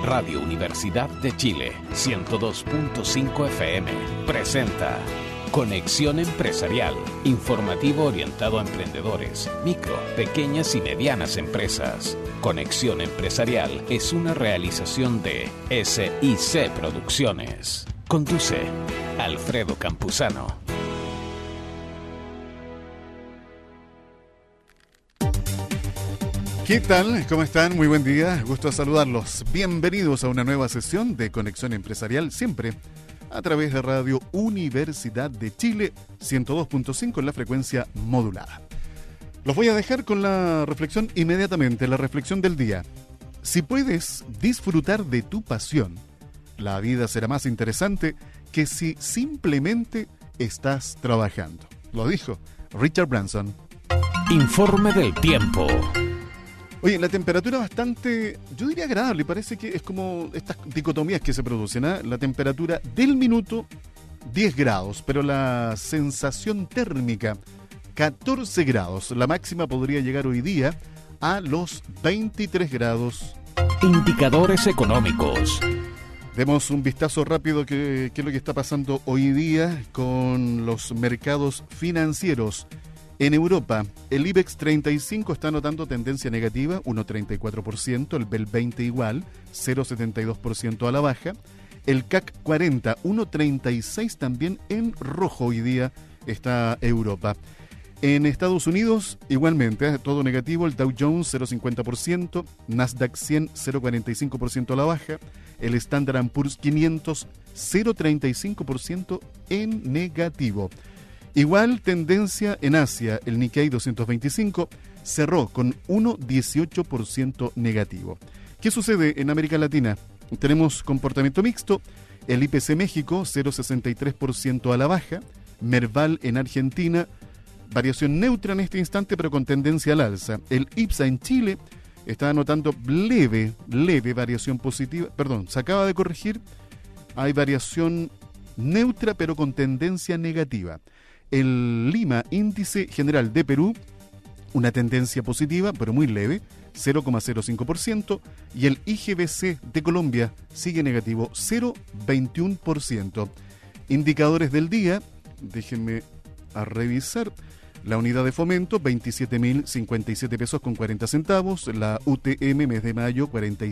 Radio Universidad de Chile, 102.5 FM, presenta Conexión Empresarial, informativo orientado a emprendedores, micro, pequeñas y medianas empresas. Conexión Empresarial es una realización de SIC Producciones. Conduce Alfredo Campuzano. ¿Qué tal? ¿Cómo están? Muy buen día, gusto saludarlos. Bienvenidos a una nueva sesión de Conexión Empresarial, siempre a través de Radio Universidad de Chile, 102.5 en la frecuencia modulada. Los voy a dejar con la reflexión inmediatamente, la reflexión del día. Si puedes disfrutar de tu pasión, la vida será más interesante que si simplemente estás trabajando. Lo dijo Richard Branson. Informe del tiempo. Oye, la temperatura bastante, yo diría agradable, parece que es como estas dicotomías que se producen, ¿eh? La temperatura del minuto, 10 grados, pero la sensación térmica, 14 grados. La máxima podría llegar hoy día a los 23 grados. Indicadores económicos. Demos un vistazo rápido qué es lo que está pasando hoy día con los mercados financieros. En Europa, el IBEX 35 está anotando tendencia negativa, 1,34%, el BEL 20 igual, 0,72% a la baja. El CAC 40, 1,36 también en rojo hoy día está Europa. En Estados Unidos, igualmente, todo negativo, el Dow Jones 0,50%, Nasdaq 100 0,45% a la baja, el Standard & Poor's 500 0,35% en negativo. Igual tendencia en Asia, el Nikkei 225 cerró con 1,18% negativo. ¿Qué sucede en América Latina? Tenemos comportamiento mixto, el IPC México 0,63% a la baja, Merval en Argentina, variación neutra en este instante pero con tendencia al alza. El IPSA en Chile está anotando leve variación positiva, se acaba de corregir, hay variación neutra pero con tendencia negativa. El Lima Índice General de Perú, una tendencia positiva, pero muy leve, 0,05%, y el IGBC de Colombia sigue negativo, 0,21%. Indicadores del día, déjenme a revisar. La unidad de fomento, 27.057 pesos con 40 centavos. La UTM, mes de mayo,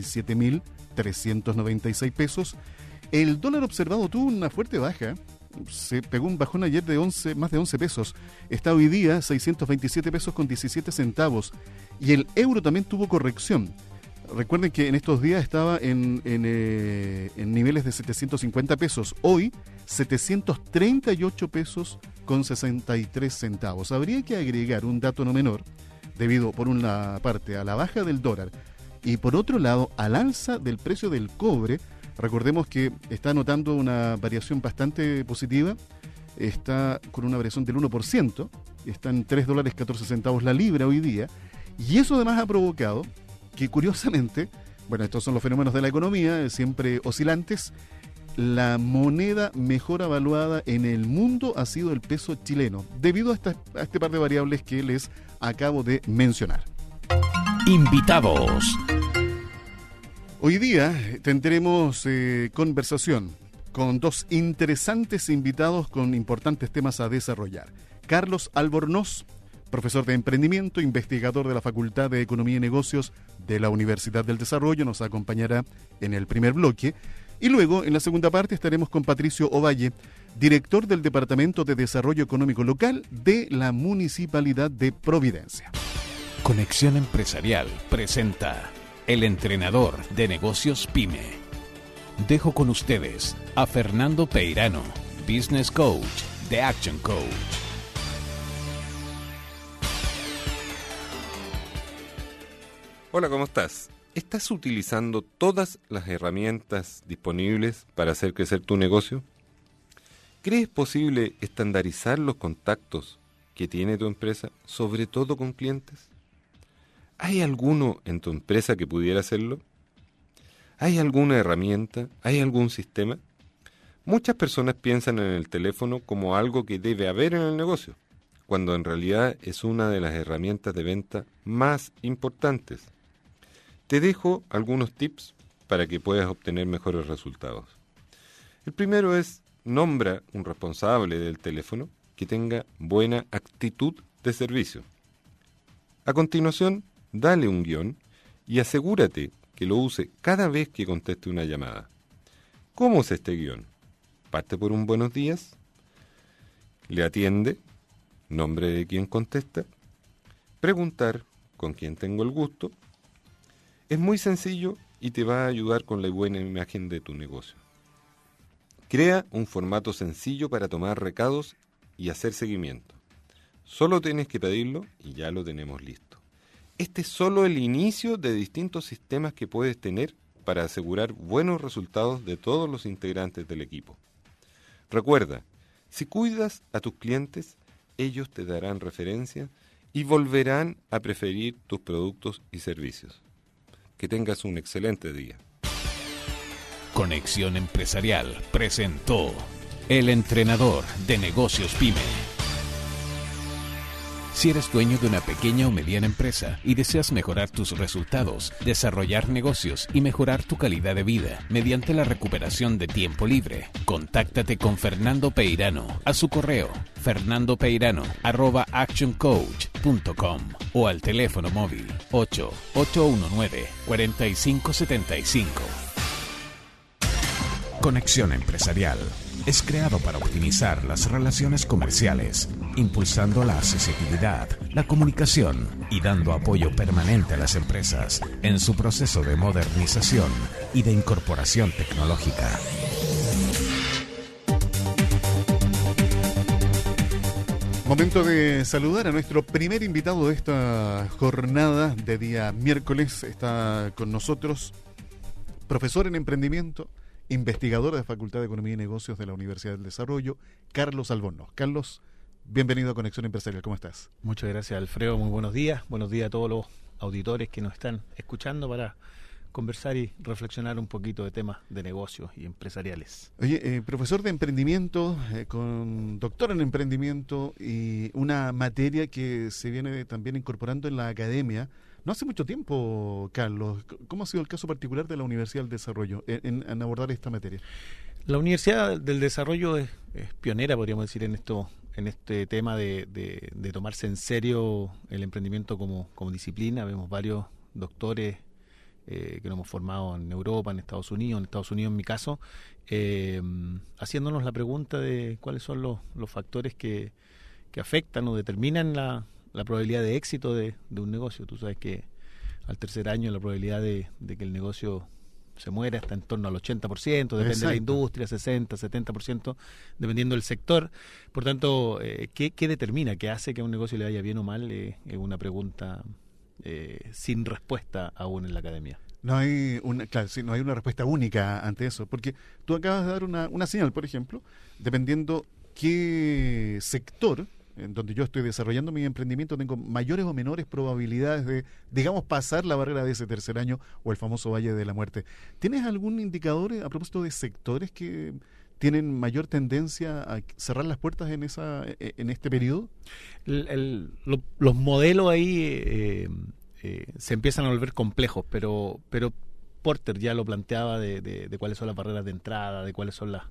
47.396 pesos. El dólar observado tuvo una fuerte baja. Se pegó un bajón ayer de más de 11 pesos. Está hoy día 627 pesos con 17 centavos. Y el euro también tuvo corrección. Recuerden que en estos días estaba en niveles de 750 pesos. Hoy, 738 pesos con 63 centavos. Habría que agregar un dato no menor, debido por una parte a la baja del dólar y por otro lado al alza del precio del cobre. Recordemos que está anotando una variación bastante positiva, está con una variación del 1%, está en $3.14 la libra hoy día, y eso además ha provocado que curiosamente, estos son los fenómenos de la economía, siempre oscilantes, la moneda mejor evaluada en el mundo ha sido el peso chileno, debido a este par de variables que les acabo de mencionar. Invitados. Hoy día tendremos conversación con dos interesantes invitados con importantes temas a desarrollar. Carlos Albornoz, profesor de emprendimiento, investigador de la Facultad de Economía y Negocios de la Universidad del Desarrollo, nos acompañará en el primer bloque. Y luego, en la segunda parte, estaremos con Patricio Ovalle, director del Departamento de Desarrollo Económico Local de la Municipalidad de Providencia. Conexión Empresarial presenta El Entrenador de Negocios PYME. Dejo con ustedes a Fernando Peirano, Business Coach de Action Coach. Hola, ¿cómo estás? ¿Estás utilizando todas las herramientas disponibles para hacer crecer tu negocio? ¿Crees posible estandarizar los contactos que tiene tu empresa, sobre todo con clientes? ¿Hay alguno en tu empresa que pudiera hacerlo? ¿Hay alguna herramienta? ¿Hay algún sistema? Muchas personas piensan en el teléfono como algo que debe haber en el negocio, cuando en realidad es una de las herramientas de venta más importantes. Te dejo algunos tips para que puedas obtener mejores resultados. El primero es: nombra un responsable del teléfono que tenga buena actitud de servicio. A continuación, dale un guión y asegúrate que lo use cada vez que conteste una llamada. ¿Cómo es este guión? Parte por un buenos días, le atiende, nombre de quien contesta, preguntar con quién tengo el gusto. Es muy sencillo y te va a ayudar con la buena imagen de tu negocio. Crea un formato sencillo para tomar recados y hacer seguimiento. Solo tienes que pedirlo y ya lo tenemos listo. Este es solo el inicio de distintos sistemas que puedes tener para asegurar buenos resultados de todos los integrantes del equipo. Recuerda, si cuidas a tus clientes, ellos te darán referencia y volverán a preferir tus productos y servicios. Que tengas un excelente día. Conexión Empresarial presentó El Entrenador de Negocios PYME. Si eres dueño de una pequeña o mediana empresa y deseas mejorar tus resultados, desarrollar negocios y mejorar tu calidad de vida mediante la recuperación de tiempo libre, contáctate con Fernando Peirano a su correo fernandopeirano@actioncoach.com o al teléfono móvil 8819-4575. Conexión Empresarial es creado para optimizar las relaciones comerciales, impulsando la accesibilidad, la comunicación y dando apoyo permanente a las empresas en su proceso de modernización y de incorporación tecnológica. Momento de saludar a nuestro primer invitado de esta jornada de día miércoles. Está con nosotros, profesor en emprendimiento, investigador de la Facultad de Economía y Negocios de la Universidad del Desarrollo, Carlos Albornoz. Carlos, bienvenido a Conexión Empresarial. ¿Cómo estás? Muchas gracias, Alfredo. Muy buenos días. Buenos días a todos los auditores que nos están escuchando para conversar y reflexionar un poquito de temas de negocios y empresariales. Oye, profesor de emprendimiento, con doctor en emprendimiento y una materia que se viene también incorporando en la academia. No hace mucho tiempo, Carlos. ¿Cómo ha sido el caso particular de la Universidad del Desarrollo en abordar esta materia? La Universidad del Desarrollo es pionera, podríamos decir, en este tema de tomarse en serio el emprendimiento como disciplina. Vemos varios doctores que nos hemos formado en Europa, en Estados Unidos en mi caso, haciéndonos la pregunta de cuáles son los factores que afectan o determinan la probabilidad de éxito de un negocio. Tú sabes que al tercer año la probabilidad de que el negocio se muera está en torno al 80%, depende Exacto. de la industria, 60, 70%, dependiendo del sector. Por tanto, ¿qué determina, qué hace que a un negocio le vaya bien o mal? Es una pregunta sin respuesta aún en la academia. No hay una respuesta única ante eso, porque tú acabas de dar una señal, por ejemplo, dependiendo qué sector en donde yo estoy desarrollando mi emprendimiento, tengo mayores o menores probabilidades de, digamos, pasar la barrera de ese tercer año o el famoso Valle de la Muerte. ¿Tienes algún indicador a propósito de sectores que tienen mayor tendencia a cerrar las puertas en este periodo? Los modelos ahí se empiezan a volver complejos, pero Porter ya lo planteaba de cuáles son las barreras de entrada, de cuáles son las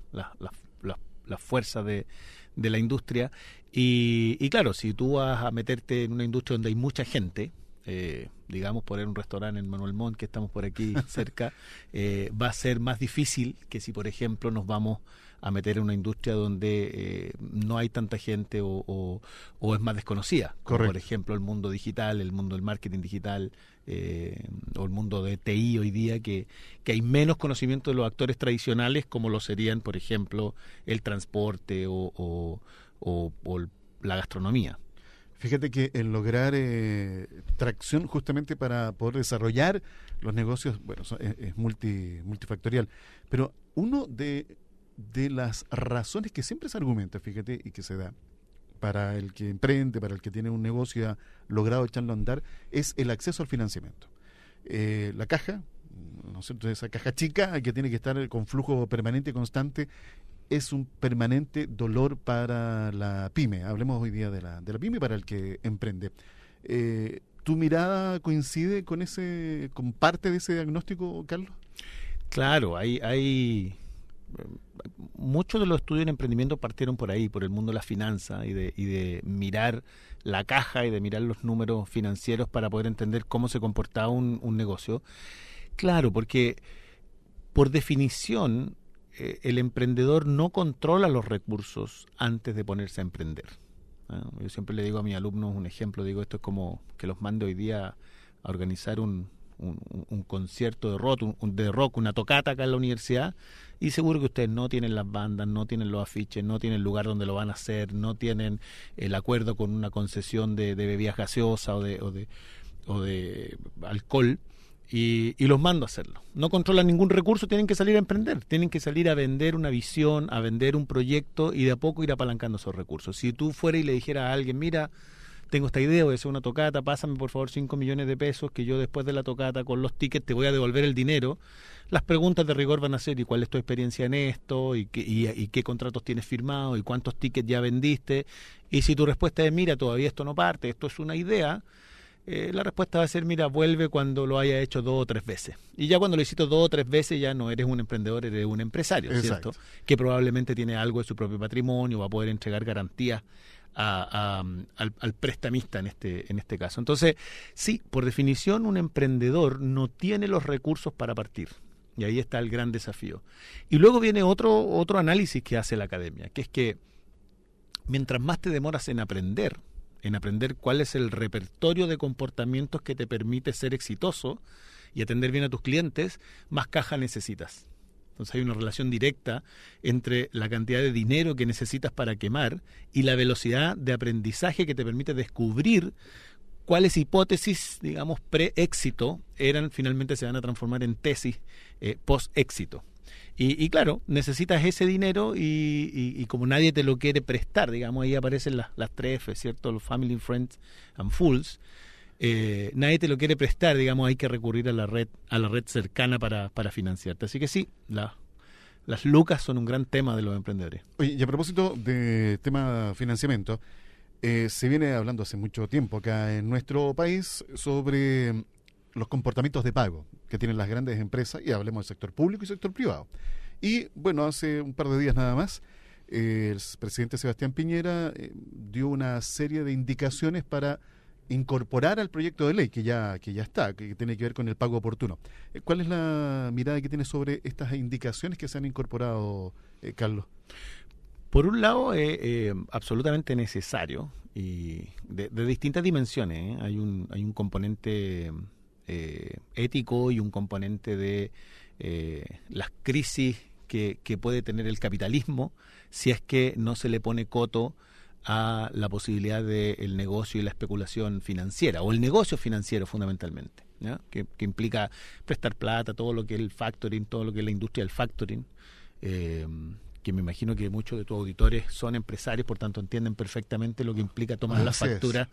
fuerzas de la industria. Y claro, si tú vas a meterte en una industria donde hay mucha gente, digamos poner un restaurante en Manuel Montt, que estamos por aquí cerca, va a ser más difícil que si, por ejemplo, nos vamos a meter en una industria donde no hay tanta gente o es más desconocida, como Correcto. por ejemplo el mundo digital, el mundo del marketing digital, o el mundo de TI hoy día, que hay menos conocimiento de los actores tradicionales, como lo serían, por ejemplo, el transporte o la gastronomía. Fíjate que el lograr tracción justamente para poder desarrollar los negocios, bueno, es multifactorial, pero uno de las razones que siempre se argumenta, fíjate, y que se da para el que emprende, para el que tiene un negocio y ha logrado echarlo a andar, es el acceso al financiamiento. La caja, ¿no es cierto?, esa caja chica que tiene que estar con flujo permanente y constante, es un permanente dolor para la pyme. Hablemos hoy día de la pyme para el que emprende. ¿Tu mirada coincide con parte de ese diagnóstico, Carlos? Claro, hay muchos de los estudios en emprendimiento partieron por ahí, por el mundo de la finanza y de mirar la caja y de mirar los números financieros para poder entender cómo se comportaba un negocio. Claro, porque por definición el emprendedor no controla los recursos antes de ponerse a emprender. Yo siempre le digo a mis alumnos un ejemplo, digo, esto es como que los mande hoy día a organizar un concierto de rock, una tocata acá en la universidad, y seguro que ustedes no tienen las bandas, no tienen los afiches, no tienen el lugar donde lo van a hacer, no tienen el acuerdo con una concesión de bebidas gaseosas o de alcohol, y los mando a hacerlo. No controlan ningún recurso, tienen que salir a emprender, tienen que salir a vender una visión, a vender un proyecto y de a poco ir apalancando esos recursos. Si tú fueras y le dijeras a alguien, mira, tengo esta idea, voy a hacer una tocata, pásame por favor 5 millones de pesos que yo después de la tocata con los tickets te voy a devolver el dinero, las preguntas de rigor van a ser, ¿y cuál es tu experiencia en esto? ¿Y qué contratos tienes firmados? ¿Y cuántos tickets ya vendiste? Y si tu respuesta es, mira, todavía esto no parte, esto es una idea, la respuesta va a ser, mira, vuelve cuando lo haya hecho 2 o 3 veces. Y ya cuando lo hiciste 2 o 3 veces ya no eres un emprendedor, eres un empresario, Exacto. ¿cierto? Que probablemente tiene algo de su propio patrimonio, va a poder entregar garantías al prestamista en este caso. Entonces, sí, por definición un emprendedor no tiene los recursos para partir. Y ahí está el gran desafío. Y luego viene otro análisis que hace la academia, que es que mientras más te demoras en aprender cuál es el repertorio de comportamientos que te permite ser exitoso y atender bien a tus clientes, más caja necesitas. Entonces hay una relación directa entre la cantidad de dinero que necesitas para quemar y la velocidad de aprendizaje que te permite descubrir cuáles hipótesis, digamos, pre-éxito finalmente se van a transformar en tesis post-éxito. Y claro, necesitas ese dinero y como nadie te lo quiere prestar, digamos, ahí aparecen las 3 F, ¿cierto? Los Family, Friends and Fools. Nadie te lo quiere prestar, digamos, hay que recurrir a la red cercana para financiarte. Así que sí, las lucas son un gran tema de los emprendedores. Oye, y a propósito de tema financiamiento, se viene hablando hace mucho tiempo acá en nuestro país sobre los comportamientos de pago que tienen las grandes empresas, y hablemos del sector público y sector privado. Y bueno, hace un par de días nada más, el presidente Sebastián Piñera dio una serie de indicaciones para incorporar al proyecto de ley que ya está, que tiene que ver con el pago oportuno. ¿Cuál es la mirada que tiene sobre estas indicaciones que se han incorporado, Carlos? Por un lado, absolutamente necesario y de distintas dimensiones. Hay un componente ético y un componente de las crisis que puede tener el capitalismo si es que no se le pone coto a la posibilidad del negocio y la especulación financiera, o el negocio financiero fundamentalmente, ¿ya? Que implica prestar plata, todo lo que es el factoring, todo lo que es la industria del factoring, que me imagino que muchos de tus auditores son empresarios, por tanto entienden perfectamente lo que implica tomar la factura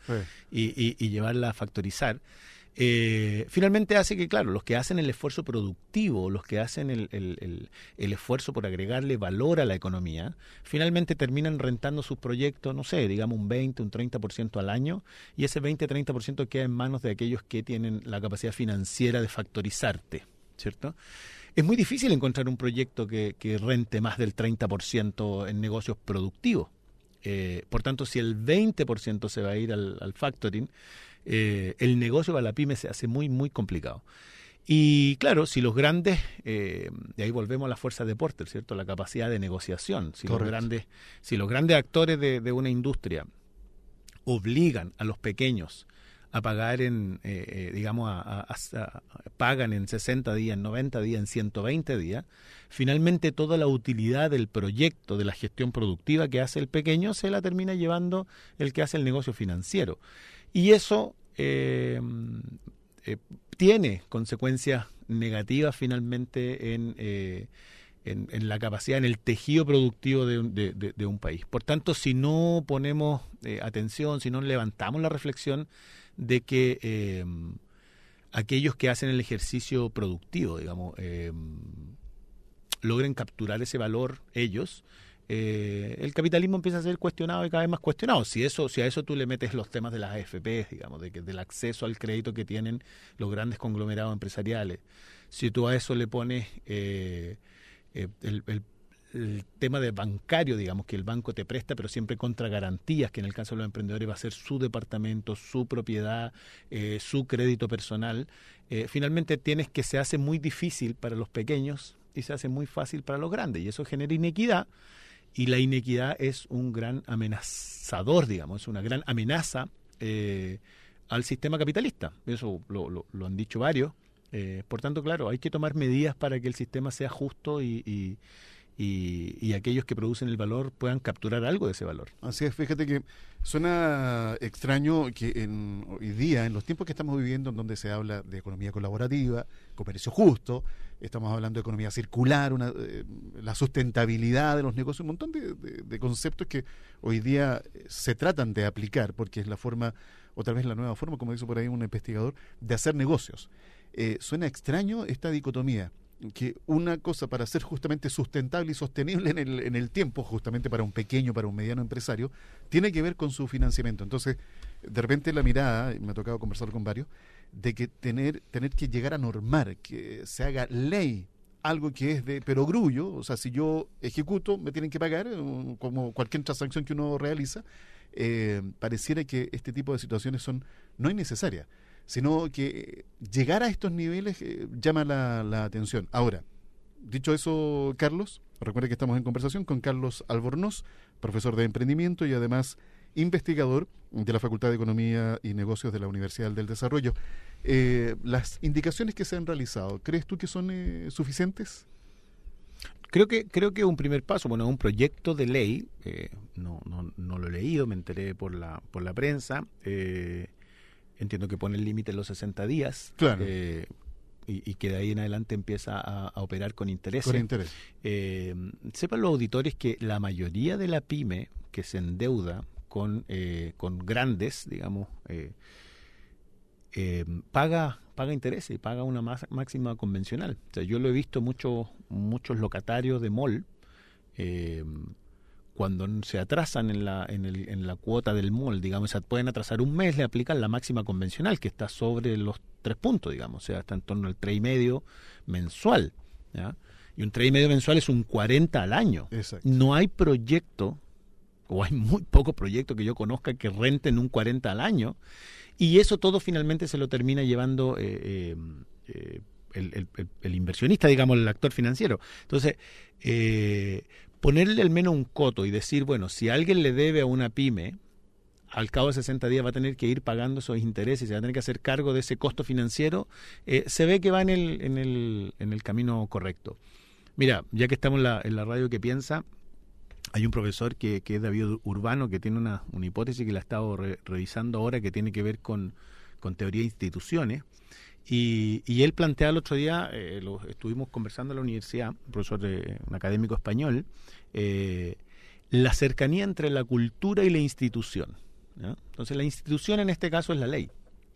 y llevarla a factorizar. Finalmente hace que, claro, los que hacen el esfuerzo productivo, los que hacen el esfuerzo por agregarle valor a la economía, finalmente terminan rentando sus proyectos, no sé, digamos un 20, un 30% al año, y ese 20-30% queda en manos de aquellos que tienen la capacidad financiera de factorizarte, ¿cierto? Es muy difícil encontrar un proyecto que rente más del 30% en negocios productivos. Por tanto, si el 20% se va a ir al factoring, el negocio para la pyme se hace muy, muy complicado. Y claro, si los grandes, de ahí volvemos a la fuerza de Porter, ¿cierto? La capacidad de negociación. Si los grandes actores de una industria obligan a los pequeños a pagar pagan en 60 días, en 90 días, en 120 días, finalmente toda la utilidad del proyecto, de la gestión productiva que hace el pequeño, se la termina llevando el que hace el negocio financiero. Y eso tiene consecuencias negativas finalmente en la capacidad, en el tejido productivo de un país. Por tanto, si no ponemos atención, si no levantamos la reflexión de que aquellos que hacen el ejercicio productivo, digamos, logren capturar ese valor ellos, el capitalismo empieza a ser cuestionado y cada vez más cuestionado. Si a eso tú le metes los temas de las AFP, digamos, del acceso al crédito que tienen los grandes conglomerados empresariales, si tú a eso le pones el tema de bancario, digamos, que el banco te presta, pero siempre contra garantías, que en el caso de los emprendedores va a ser su departamento, su propiedad, su crédito personal, finalmente tienes que se hace muy difícil para los pequeños y se hace muy fácil para los grandes, y eso genera inequidad. Y la inequidad es un gran amenazador, digamos, es una gran amenaza al sistema capitalista. Eso lo han dicho varios. Por tanto, claro, hay que tomar medidas para que el sistema sea justo y aquellos que producen el valor puedan capturar algo de ese valor. Así es, fíjate que suena extraño que hoy día, en los tiempos que estamos viviendo, en donde se habla de economía colaborativa, comercio justo, estamos hablando de economía circular, la sustentabilidad de los negocios, un montón de conceptos que hoy día se tratan de aplicar, porque es la forma, otra vez la nueva forma, como dice por ahí un investigador, de hacer negocios. Suena extraño esta dicotomía, que una cosa para ser justamente sustentable y sostenible en el tiempo, justamente para un pequeño, para un mediano empresario, tiene que ver con su financiamiento. Entonces, de repente la mirada, me ha tocado conversar con varios, de que tener que llegar a normar, que se haga ley, algo que es de perogrullo, o sea, si yo ejecuto, me tienen que pagar, como cualquier transacción que uno realiza, pareciera que este tipo de situaciones no innecesarias, sino que llegar a estos niveles llama la atención. Ahora, dicho eso, Carlos, recuerda que estamos en conversación con Carlos Albornoz, profesor de emprendimiento y además investigador de la Facultad de Economía y Negocios de la Universidad del Desarrollo. Las indicaciones que se han realizado, ¿crees tú que son suficientes? Creo que un primer paso, bueno, un proyecto de ley, no lo he leído, me enteré por la prensa. Entiendo que pone el límite en los 60 días. Claro. Y que de ahí en adelante empieza a operar con interés. Con interés. Sepan los auditores que la mayoría de la pyme que se endeuda con grandes, digamos, paga intereses y paga una máxima convencional. O sea, yo lo he visto muchos locatarios de mall, cuando se atrasan en la cuota del mall, digamos, pueden atrasar un mes, le aplican la máxima convencional, que está sobre los 3 puntos, digamos, o sea, está en torno al 3,5 mensual, ¿ya? Y un 3,5 mensual es un 40 al año. Exacto. No hay proyecto, o hay muy pocos proyectos que yo conozca que renten un 40 al año, y eso todo finalmente se lo termina llevando el inversionista, digamos, el actor financiero. Entonces, ponerle al menos un coto y decir, bueno, si alguien le debe a una pyme, al cabo de 60 días va a tener que ir pagando esos intereses y se va a tener que hacer cargo de ese costo financiero, se ve que va en el camino correcto. Mira, ya que estamos en la radio que piensa, hay un profesor que es David Urbano, que tiene una hipótesis que la he estado revisando ahora, que tiene que ver con teoría de instituciones. Y él plantea el otro día, lo estuvimos conversando en la universidad, un profesor un académico español, la cercanía entre la cultura y la institución, ¿no? Entonces la institución en este caso es la ley.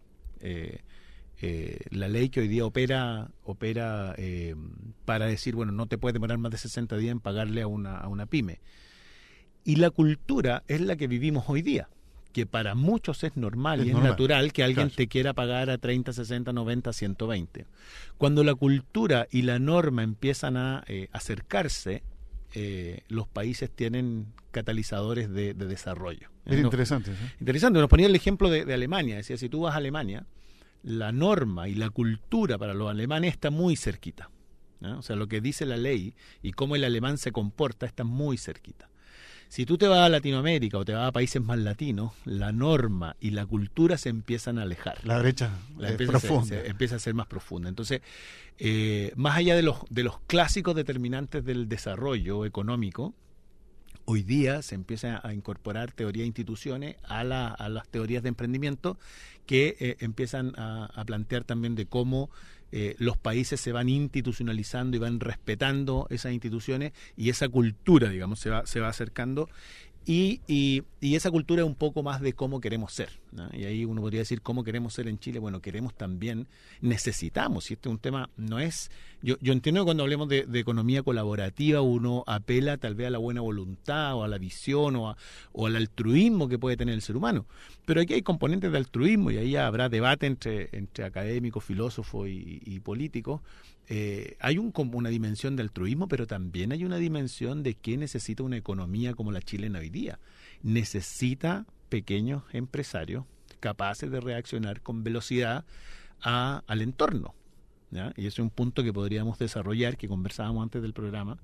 La ley que hoy día opera para decir, bueno, no te puedes demorar más de 60 días en pagarle a una pyme. Y la cultura es la que vivimos hoy día, que para muchos es normal y es natural que alguien te quiera pagar a 30, 60, 90, 120. Cuando la cultura y la norma empiezan a acercarse, los países tienen catalizadores de desarrollo. Es interesante, ¿sí? Interesante. Nos ponía el ejemplo de Alemania. Decía, si tú vas a Alemania, la norma y la cultura para los alemanes está muy cerquita, ¿no? O sea, lo que dice la ley y cómo el alemán se comporta está muy cerquita. Si tú te vas a Latinoamérica o te vas a países más latinos, la norma y la cultura se empiezan a alejar. La brecha empieza a ser más profunda. Entonces, más allá de los clásicos determinantes del desarrollo económico, hoy día se empieza a incorporar teoría de instituciones a las teorías de emprendimiento que empiezan a plantear también de cómo los países se van institucionalizando y van respetando esas instituciones y esa cultura, digamos, se va acercando y esa cultura es un poco más de cómo queremos ser, ¿no? Y ahí uno podría decir cómo queremos ser en Chile. Bueno, queremos también, necesitamos, y este es un tema, no es, yo entiendo que cuando hablemos de economía colaborativa uno apela tal vez a la buena voluntad o a la visión o al altruismo que puede tener el ser humano, pero aquí hay componentes de altruismo y ahí habrá debate entre académicos, filósofos y políticos. Hay una dimensión de altruismo, pero también hay una dimensión de que necesita una economía como la chilena hoy día. Necesita pequeños empresarios capaces de reaccionar con velocidad al entorno, ¿ya? Y ese es un punto que podríamos desarrollar, que conversábamos antes del programa.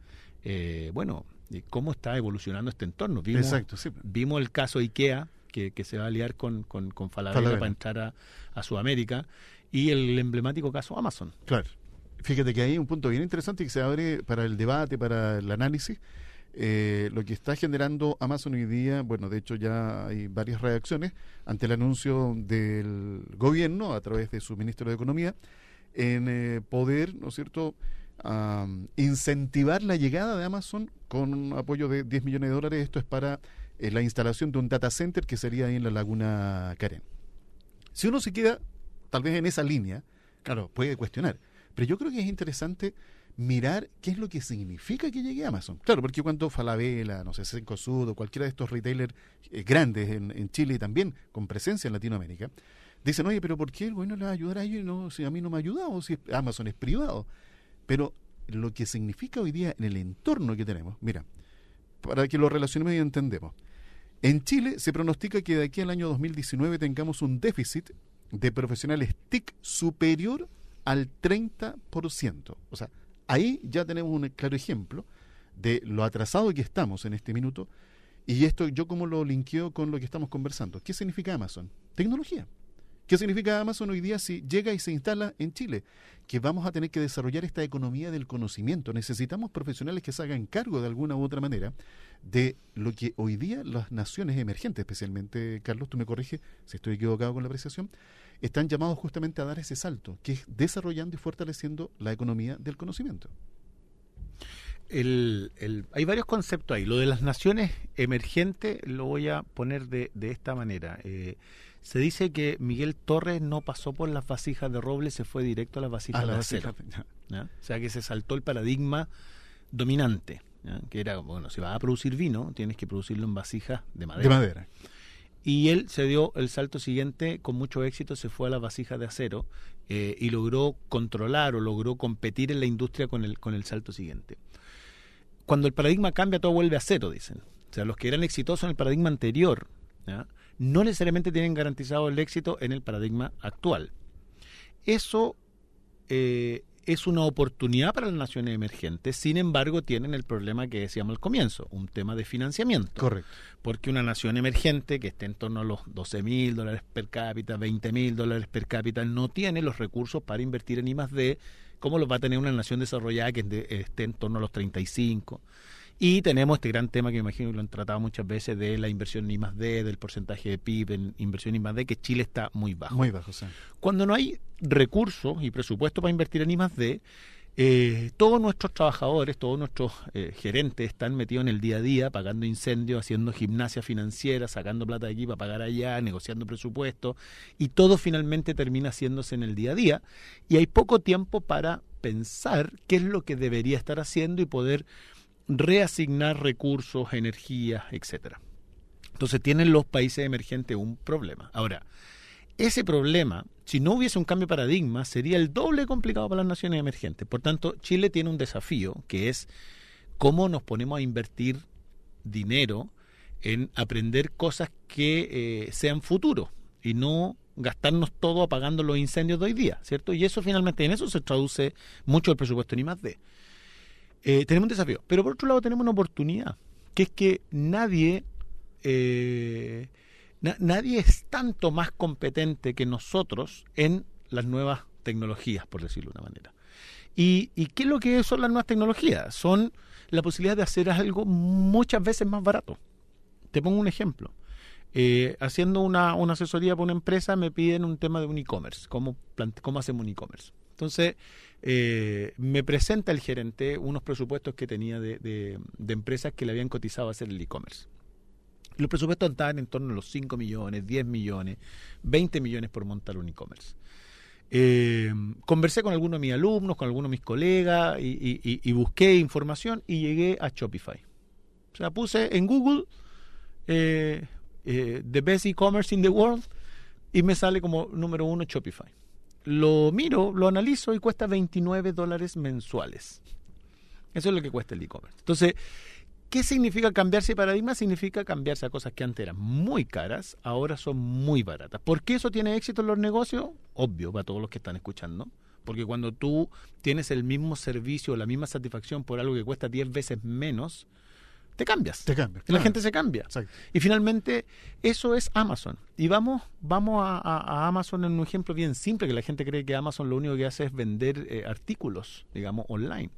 ¿Cómo está evolucionando este entorno? Exacto, sí. Vimos el caso IKEA, que se va a aliar con Falabella para entrar a Sudamérica, y el emblemático caso Amazon. Claro. Fíjate que hay un punto bien interesante que se abre para el debate, para el análisis. Lo que está generando Amazon hoy día, bueno, de hecho ya hay varias reacciones ante el anuncio del gobierno a través de su ministro de Economía en poder, ¿no es cierto?, incentivar la llegada de Amazon con un apoyo de $10 millones. Esto es para la instalación de un data center que sería ahí en la Laguna Carén. Si uno se queda tal vez en esa línea, claro, puede cuestionar, pero yo creo que es interesante mirar qué es lo que significa que llegue Amazon. Claro, porque cuando Falabella, no sé, Cencosud o cualquiera de estos retailers grandes en Chile y también con presencia en Latinoamérica, dicen, oye, pero ¿por qué el gobierno le va a ayudar a ellos no, si a mí no me ha ayudado, si Amazon es privado? Pero lo que significa hoy día en el entorno que tenemos, mira, para que lo relacionemos y entendemos, en Chile se pronostica que de aquí al año 2019 tengamos un déficit de profesionales TIC superior al 30%. O sea, ahí ya tenemos un claro ejemplo de lo atrasado que estamos en este minuto. Y esto yo como lo linkeo con lo que estamos conversando. ¿Qué significa Amazon? Tecnología. ¿Qué significa Amazon hoy día si llega y se instala en Chile? Que vamos a tener que desarrollar esta economía del conocimiento. Necesitamos profesionales que se hagan cargo de alguna u otra manera de lo que hoy día las naciones emergentes, especialmente, Carlos, tú me corriges si estoy equivocado con la apreciación, están llamados justamente a dar ese salto, que es desarrollando y fortaleciendo la economía del conocimiento. Hay varios conceptos ahí. Lo de las naciones emergentes lo voy a poner de esta manera. Se dice que Miguel Torres no pasó por las vasijas de roble, se fue directo a las vasijas de acero. ¿Ya? O sea que se saltó el paradigma dominante, ¿ya? Que era, bueno, si vas a producir vino, tienes que producirlo en vasijas de madera. De madera. Y él se dio el salto siguiente, con mucho éxito se fue a las vasijas de acero y logró controlar o logró competir en la industria con el salto siguiente. Cuando el paradigma cambia, todo vuelve a cero, dicen. O sea, los que eran exitosos en el paradigma anterior, ¿ya?, no necesariamente tienen garantizado el éxito en el paradigma actual. Eso es una oportunidad para las naciones emergentes, sin embargo tienen el problema que decíamos al comienzo, un tema de financiamiento. Correcto. Porque una nación emergente que esté en torno a los $12.000 per cápita, $20.000 per cápita, no tiene los recursos para invertir en I+D, como los va a tener una nación desarrollada que esté en torno a los 35. Y tenemos este gran tema que me imagino que lo han tratado muchas veces de la inversión en I+D, del porcentaje de PIB en inversión en I+D, que Chile está muy bajo. Muy bajo, sí. Cuando no hay recursos y presupuesto para invertir en I+D, todos nuestros trabajadores, todos nuestros gerentes están metidos en el día a día, pagando incendios, haciendo gimnasia financiera, sacando plata de aquí para pagar allá, negociando presupuestos, y todo finalmente termina haciéndose en el día a día, y hay poco tiempo para pensar qué es lo que debería estar haciendo y poder reasignar recursos, energías, etcétera. Entonces tienen los países emergentes un problema. Ahora, ese problema, si no hubiese un cambio de paradigma, sería el doble complicado para las naciones emergentes. Por tanto, Chile tiene un desafío, que es cómo nos ponemos a invertir dinero en aprender cosas que sean futuro y no gastarnos todo apagando los incendios de hoy día, ¿cierto? Y eso finalmente, en eso se traduce mucho el presupuesto en I+D. Tenemos un desafío, pero por otro lado tenemos una oportunidad, que es que nadie es tanto más competente que nosotros en las nuevas tecnologías, por decirlo de una manera. ¿Y qué es lo que son las nuevas tecnologías? Son la posibilidad de hacer algo muchas veces más barato. Te pongo un ejemplo. Haciendo una asesoría para una empresa me piden un tema de un e-commerce, cómo hacemos un e-commerce. Entonces, me presenta el gerente unos presupuestos que tenía de empresas que le habían cotizado a hacer el e-commerce. Los presupuestos estaban en torno a los 5 millones, 10 millones, 20 millones por montar un e-commerce. Conversé con algunos de mis alumnos, con algunos de mis colegas y busqué información y llegué a Shopify. O sea, puse en Google The Best E-Commerce in the World y me sale como número 1 Shopify. Lo miro, lo analizo y cuesta $29 mensuales. Eso es lo que cuesta el e-commerce. Entonces, ¿qué significa cambiarse de paradigma? Significa cambiarse a cosas que antes eran muy caras, ahora son muy baratas. ¿Por qué eso tiene éxito en los negocios? Obvio, para todos los que están escuchando. Porque cuando tú tienes el mismo servicio, la misma satisfacción por algo que cuesta 10 veces menos, te cambias. La gente se cambia. Exacto. Y finalmente, eso es Amazon. Y vamos a Amazon en un ejemplo bien simple, que la gente cree que Amazon lo único que hace es vender artículos, digamos, online.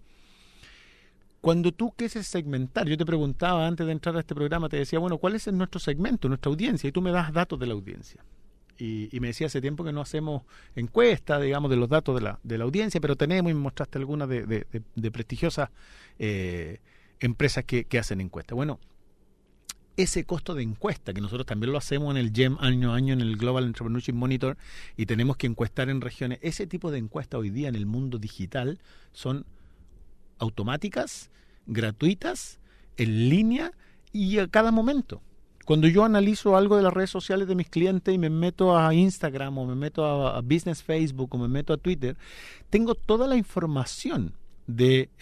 Cuando tú quieres segmentar, yo te preguntaba antes de entrar a este programa, te decía, bueno, ¿cuál es nuestro segmento, nuestra audiencia? Y tú me das datos de la audiencia. Y me decía hace tiempo que no hacemos encuestas, digamos, de los datos de la audiencia, pero tenemos y me mostraste algunas de prestigiosas empresas que hacen encuestas. Bueno, ese costo de encuesta, que nosotros también lo hacemos en el GEM año a año, en el Global Entrepreneurship Monitor, y tenemos que encuestar en regiones, ese tipo de encuesta hoy día en el mundo digital son automáticas, gratuitas, en línea y a cada momento. Cuando yo analizo algo de las redes sociales de mis clientes y me meto a Instagram o me meto a Business Facebook o me meto a Twitter, tengo toda la información de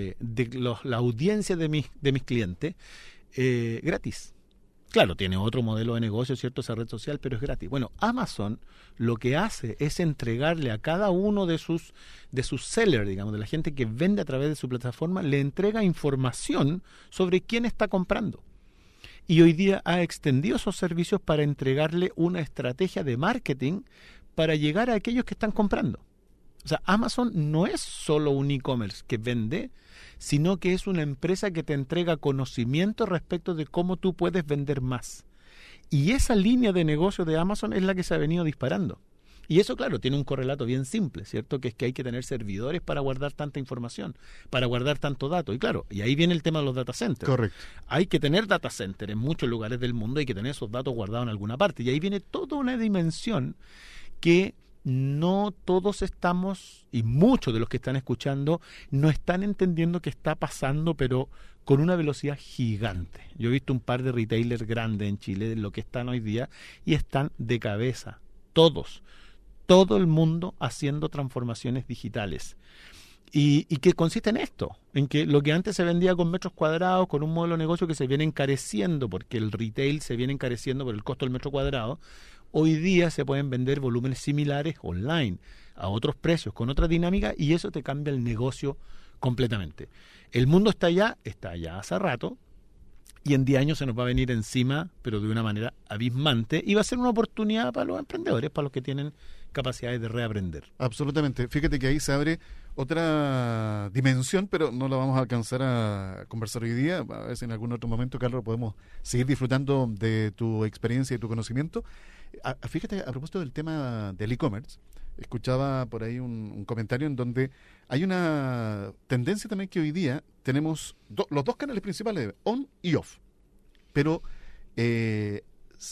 la audiencia de mis clientes gratis. Claro, tiene otro modelo de negocio, ¿cierto? Esa red social, pero es gratis. Bueno, Amazon lo que hace es entregarle a cada uno de sus sellers, digamos, de la gente que vende a través de su plataforma, le entrega información sobre quién está comprando. Y hoy día ha extendido esos servicios para entregarle una estrategia de marketing para llegar a aquellos que están comprando. O sea, Amazon no es solo un e-commerce que vende, sino que es una empresa que te entrega conocimiento respecto de cómo tú puedes vender más. Y esa línea de negocio de Amazon es la que se ha venido disparando. Y eso, claro, tiene un correlato bien simple, ¿cierto? Que es que hay que tener servidores para guardar tanta información, para guardar tanto dato. Y claro, y ahí viene el tema de los data centers. Correcto. Hay que tener data centers en muchos lugares del mundo, hay que tener esos datos guardados en alguna parte. Y ahí viene toda una dimensión que no todos estamos, y muchos de los que están escuchando, no están entendiendo qué está pasando, pero con una velocidad gigante. Yo he visto un par de retailers grandes en Chile, de lo que están hoy día, y están de cabeza, todos. Todo el mundo haciendo transformaciones digitales. ¿Y qué consiste en esto? En que lo que antes se vendía con metros cuadrados, con un modelo de negocio que se viene encareciendo, porque el retail se viene encareciendo por el costo del metro cuadrado, hoy día se pueden vender volúmenes similares online, a otros precios, con otra dinámica, y eso te cambia el negocio completamente. El mundo está allá hace rato, y en 10 años se nos va a venir encima, pero de una manera abismante, y va a ser una oportunidad para los emprendedores, para los que tienen capacidades de reaprender. Absolutamente. Fíjate que ahí se abre otra dimensión, pero no la vamos a alcanzar a conversar hoy día. A ver si en algún otro momento, Carlos, podemos seguir disfrutando de tu experiencia y tu conocimiento. Fíjate, a propósito del tema del e-commerce, escuchaba por ahí un comentario en donde hay una tendencia también que hoy día tenemos los dos canales principales, on y off. Pero hay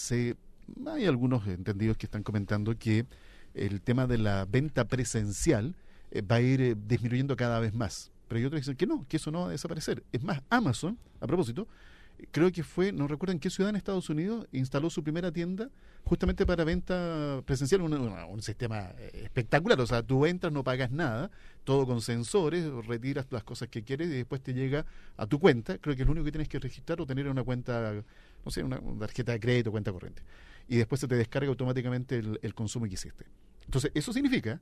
algunos entendidos que están comentando que el tema de la venta presencial va a ir disminuyendo cada vez más. Pero hay otros que dicen que no, que eso no va a desaparecer. Es más, Amazon, a propósito, creo que fue, no recuerdo en qué ciudad en Estados Unidos, instaló su primera tienda justamente para venta presencial, un sistema espectacular. O sea, tú entras, no pagas nada, todo con sensores, retiras las cosas que quieres y después te llega a tu cuenta. Creo que lo único que tienes que registrar o tener una cuenta, no sé, una tarjeta de crédito, cuenta corriente. Y después se te descarga automáticamente el consumo que hiciste. Entonces, eso significa,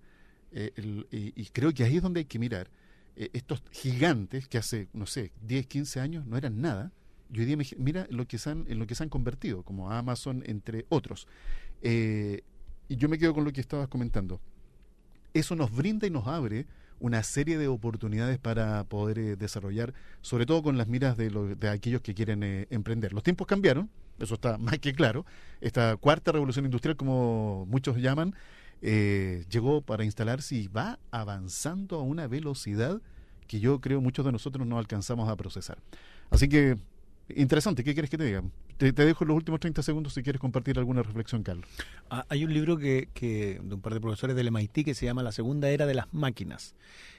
y creo que ahí es donde hay que mirar, estos gigantes que hace, no sé, 10, 15 años no eran nada, y hoy día mira en lo que se han convertido, como Amazon, entre otros. Y yo me quedo con lo que estabas comentando. Eso nos brinda y nos abre una serie de oportunidades para poder desarrollar, sobre todo con las miras de aquellos que quieren emprender. Los tiempos cambiaron, eso está más que claro. Esta cuarta revolución industrial, como muchos llaman, llegó para instalarse y va avanzando a una velocidad que yo creo muchos de nosotros no alcanzamos a procesar. Así que, interesante, ¿qué quieres que te diga? Te dejo los últimos 30 segundos si quieres compartir alguna reflexión, Carlos. Hay un libro que de un par de profesores del MIT que se llama La Segunda Era de las Máquinas.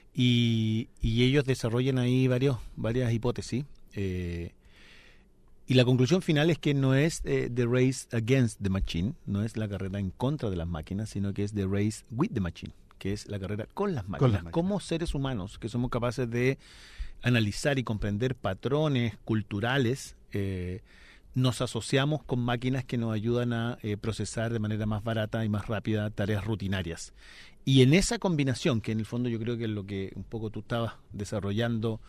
Y ellos desarrollan ahí varias hipótesis. Y la conclusión final es que no es the race against the machine, no es la carrera en contra de las máquinas, sino que es the race with the machine, que es la carrera con las máquinas. Como seres humanos, que somos capaces de analizar y comprender patrones culturales, nos asociamos con máquinas que nos ayudan a procesar de manera más barata y más rápida tareas rutinarias. Y en esa combinación, que en el fondo yo creo que es lo que un poco tú estabas desarrollando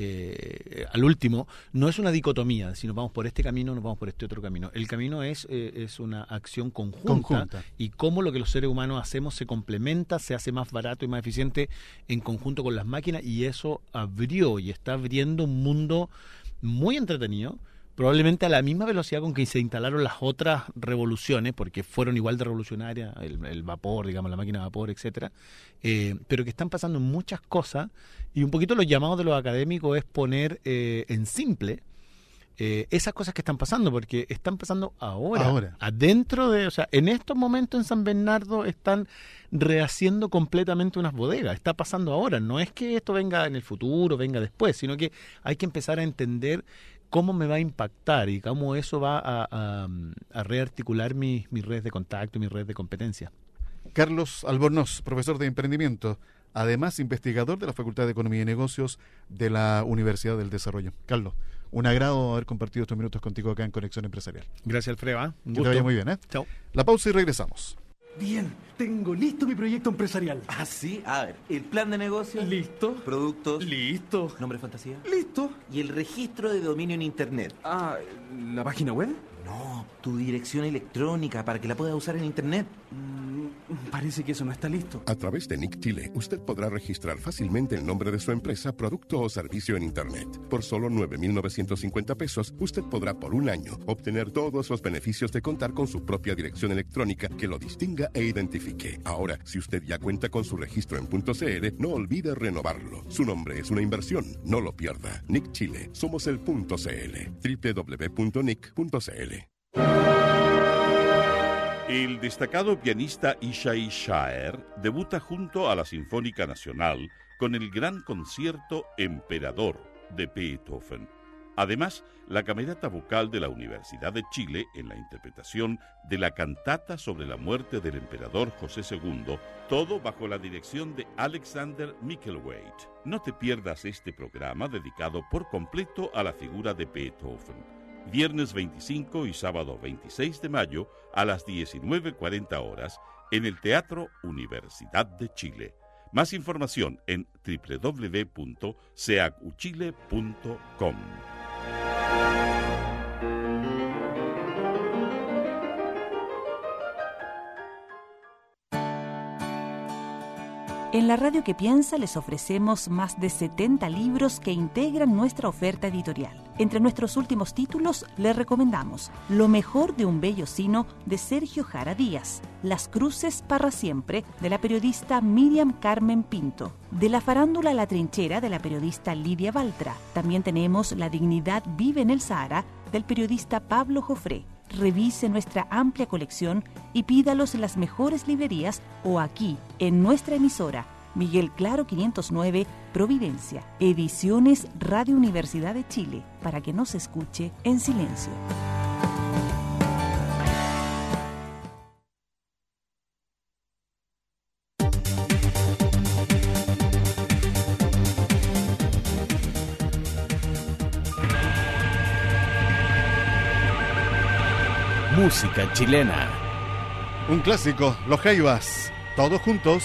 al último, no es una dicotomía, sino vamos por este camino, nos vamos por este otro camino. El camino es una acción conjunta y cómo lo que los seres humanos hacemos se complementa, se hace más barato y más eficiente en conjunto con las máquinas, y eso abrió y está abriendo un mundo muy entretenido, probablemente a la misma velocidad con que se instalaron las otras revoluciones, porque fueron igual de revolucionarias, el vapor, digamos, la máquina de vapor, etcétera, pero que están pasando muchas cosas, y un poquito los llamados de los académicos es poner en simple esas cosas que están pasando, porque están pasando ahora. Adentro de, o sea, en estos momentos en San Bernardo están rehaciendo completamente unas bodegas, está pasando ahora, no es que esto venga en el futuro, venga después, sino que hay que empezar a entender cómo me va a impactar y cómo eso va a rearticular mis redes de contacto, mis redes de competencia. Carlos Albornoz, profesor de emprendimiento, además investigador de la Facultad de Economía y Negocios de la Universidad del Desarrollo. Carlos, un agrado haber compartido estos minutos contigo acá en Conexión Empresarial. Gracias, Alfredo. Un gusto. Que te vaya muy bien, ¿eh? Chao. La pausa y regresamos. Bien, tengo listo mi proyecto empresarial. ¿Ah, sí? A ver, ¿el plan de negocio? Listo. ¿Productos? Listo. ¿Nombre fantasía? Listo. ¿Y el registro de dominio en Internet? Ah, ¿la página web? No, tu dirección electrónica para que la puedas usar en Internet. Parece que eso no está listo. A través de Nick Chile, usted podrá registrar fácilmente el nombre de su empresa, producto o servicio en Internet. Por solo 9,950 pesos, usted podrá por un año obtener todos los beneficios de contar con su propia dirección electrónica que lo distinga e identifique. Ahora, si usted ya cuenta con su registro en .cl, no olvide renovarlo. Su nombre es una inversión, no lo pierda. Nick Chile, somos el .cl. www.nick.cl. El destacado pianista Ishai Shaer debuta junto a la Sinfónica Nacional con el gran concierto Emperador de Beethoven. Además, la Camerata Vocal de la Universidad de Chile en la interpretación de la cantata sobre la muerte del emperador José II, todo bajo la dirección de Alexander Michelweit. No te pierdas este programa dedicado por completo a la figura de Beethoven. Viernes 25 y sábado 26 de mayo a las 19:40 horas en el Teatro Universidad de Chile. Más información en www.seacuchile.com. En la Radio que Piensa les ofrecemos más de 70 libros que integran nuestra oferta editorial. Entre nuestros últimos títulos les recomendamos Lo mejor de un bello sino de Sergio Jara Díaz, Las cruces para siempre de la periodista Miriam Carmen Pinto, De la farándula a la trinchera de la periodista Lidia Baltra. También tenemos La dignidad vive en el Sahara del periodista Pablo Jofré. Revise nuestra amplia colección y pídalos en las mejores librerías o aquí, en nuestra emisora, Miguel Claro 509, Providencia. Ediciones Radio Universidad de Chile, para que no se escuche en silencio. Música chilena. Un clásico, Los Jaivas, todos juntos.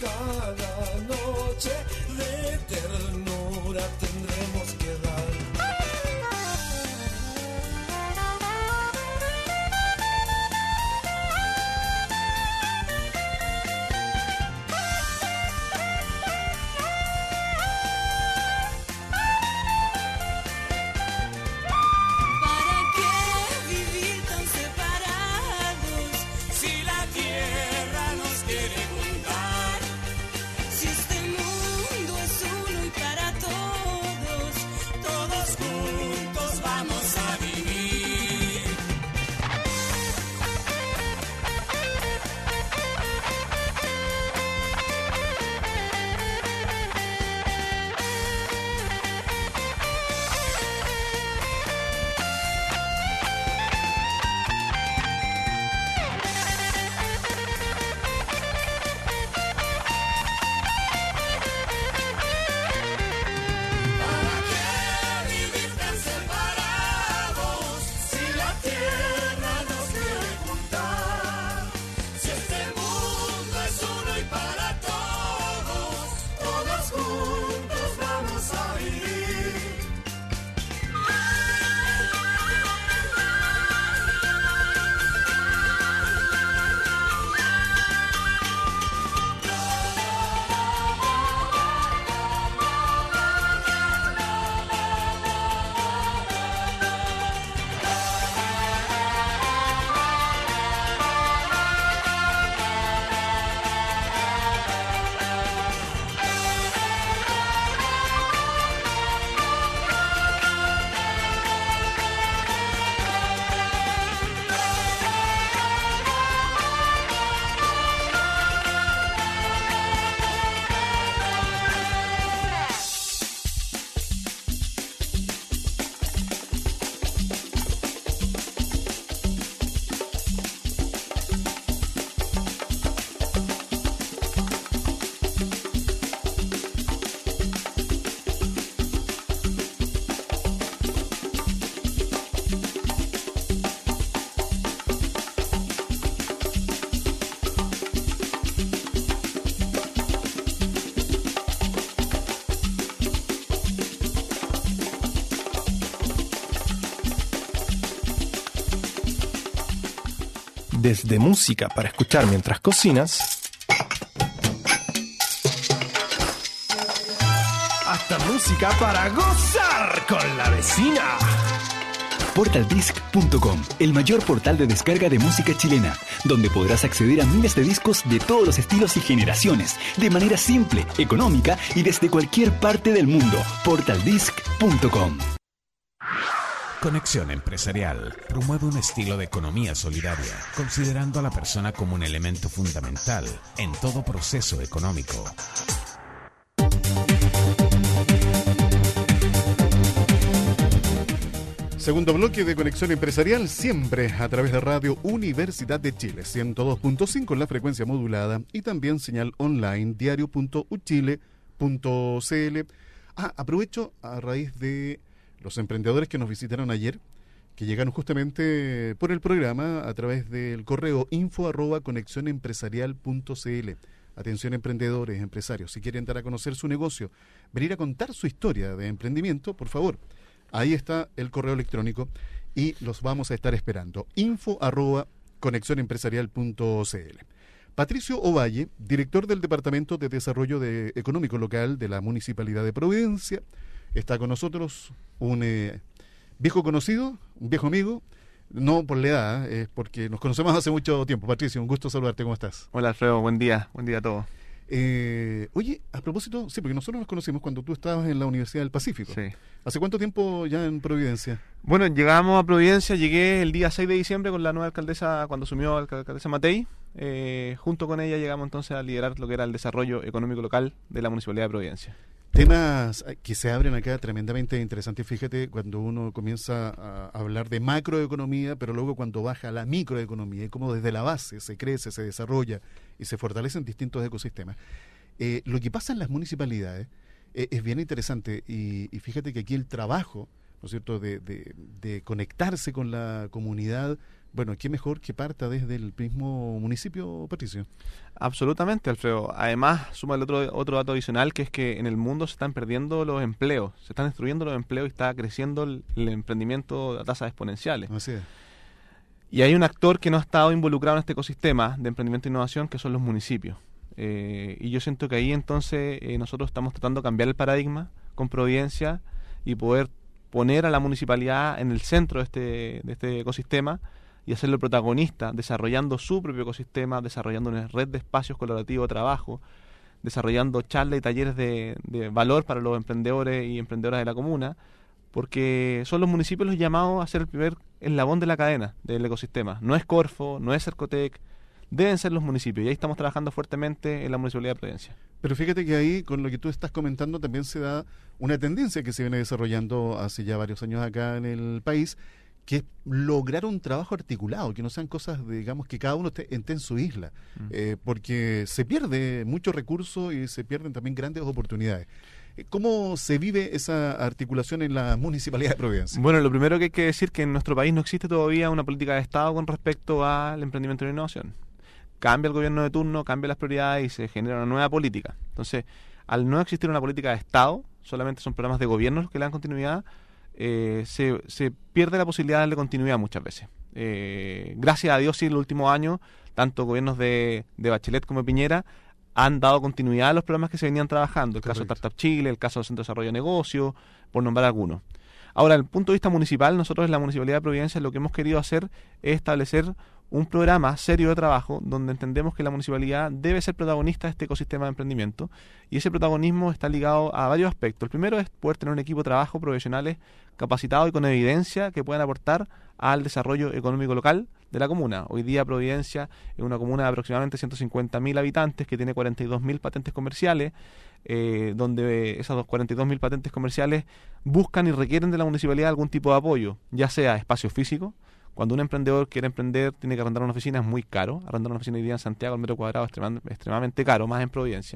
cada noche de ternura tendremos que dar. Desde música para escuchar mientras cocinas, hasta música para gozar con la vecina. Portaldisc.com, el mayor portal de descarga de música chilena, donde podrás acceder a miles de discos de todos los estilos y generaciones, de manera simple, económica y desde cualquier parte del mundo. Portaldisc.com. Conexión Empresarial promueve un estilo de economía solidaria, considerando a la persona como un elemento fundamental en todo proceso económico. Segundo bloque de Conexión Empresarial, siempre a través de Radio Universidad de Chile, 102.5 en la frecuencia modulada y también señal online diario.uchile.cl. Aprovecho a raíz de los emprendedores que nos visitaron ayer, que llegaron justamente por el programa a través del correo info@conexionempresarial.cl. Atención emprendedores, empresarios, si quieren dar a conocer su negocio, venir a contar su historia de emprendimiento, por favor, ahí está el correo electrónico y los vamos a estar esperando. info@conexionempresarial.cl. Patricio Ovalle, director del Departamento de Desarrollo Económico Local de la Municipalidad de Providencia, está con nosotros, un viejo conocido, un viejo amigo, no por la edad, es porque nos conocemos hace mucho tiempo. Patricio, un gusto saludarte, ¿cómo estás? Hola Alfredo, buen día a todos. Oye, a propósito, sí, porque nosotros nos conocimos cuando tú estabas en la Universidad del Pacífico. Sí. ¿Hace cuánto tiempo ya en Providencia? Bueno, llegamos a Providencia, llegué el día 6 de diciembre con la nueva alcaldesa, cuando asumió la alcaldesa Matei. Junto con ella llegamos entonces a liderar lo que era el desarrollo económico local de la Municipalidad de Providencia. Temas que se abren acá tremendamente interesantes. Fíjate, cuando uno comienza a hablar de macroeconomía, pero luego cuando baja a la microeconomía y cómo desde la base se crece, se desarrolla y se fortalecen distintos ecosistemas. Lo que pasa en las municipalidades es bien interesante y fíjate que aquí el trabajo, ¿no es cierto?, de conectarse con la comunidad bueno, qué mejor que parta desde el mismo municipio, Patricio. Absolutamente, Alfredo. Además, suma el otro dato adicional, que es que en el mundo se están perdiendo los empleos, se están destruyendo los empleos y está creciendo el emprendimiento a tasas exponenciales. Así es. Y hay un actor que no ha estado involucrado en este ecosistema de emprendimiento e innovación, que son los municipios. Y yo siento que ahí entonces nosotros estamos tratando de cambiar el paradigma con Providencia y poder poner a la municipalidad en el centro de este ecosistema y hacerlo protagonista, desarrollando su propio ecosistema, desarrollando una red de espacios colaborativos de trabajo, desarrollando charlas y talleres de valor para los emprendedores y emprendedoras de la comuna, porque son los municipios los llamados a ser el primer eslabón de la cadena del ecosistema. No es Corfo, no es Cercotec, deben ser los municipios, y ahí estamos trabajando fuertemente en la Municipalidad de Providencia. Pero fíjate que ahí, con lo que tú estás comentando, también se da una tendencia que se viene desarrollando hace ya varios años acá en el país, que es lograr un trabajo articulado, que no sean cosas, digamos, que cada uno esté en su isla, porque se pierde mucho recurso y se pierden también grandes oportunidades. ¿Cómo se vive esa articulación en la Municipalidad de Providencia? Bueno, lo primero que hay que decir es que en nuestro país no existe todavía una política de Estado con respecto al emprendimiento y la innovación. Cambia el gobierno de turno, cambia las prioridades y se genera una nueva política. Entonces, al no existir una política de Estado, solamente son programas de gobierno los que le dan continuidad, se pierde la posibilidad de darle continuidad muchas veces. Gracias a Dios, sí, en los últimos años, tanto gobiernos de Bachelet como de Piñera han dado continuidad a los programas que se venían trabajando. El caso de Startup Chile, el caso del Centro de Desarrollo de Negocios, por nombrar algunos. Ahora, desde el punto de vista municipal, nosotros en la Municipalidad de Providencia lo que hemos querido hacer es establecer un programa serio de trabajo donde entendemos que la municipalidad debe ser protagonista de este ecosistema de emprendimiento, y ese protagonismo está ligado a varios aspectos. El primero es poder tener un equipo de trabajo profesionales capacitados y con evidencia que puedan aportar al desarrollo económico local de la comuna. Hoy día Providencia es una comuna de aproximadamente 150.000 habitantes que tiene 42.000 patentes comerciales, donde esas 42.000 patentes comerciales buscan y requieren de la municipalidad algún tipo de apoyo, ya sea espacio físico. Cuando un emprendedor quiere emprender, tiene que arrendar una oficina, es muy caro. Arrendar una oficina hoy día en Santiago, el metro cuadrado, es extremadamente caro, más en Providencia.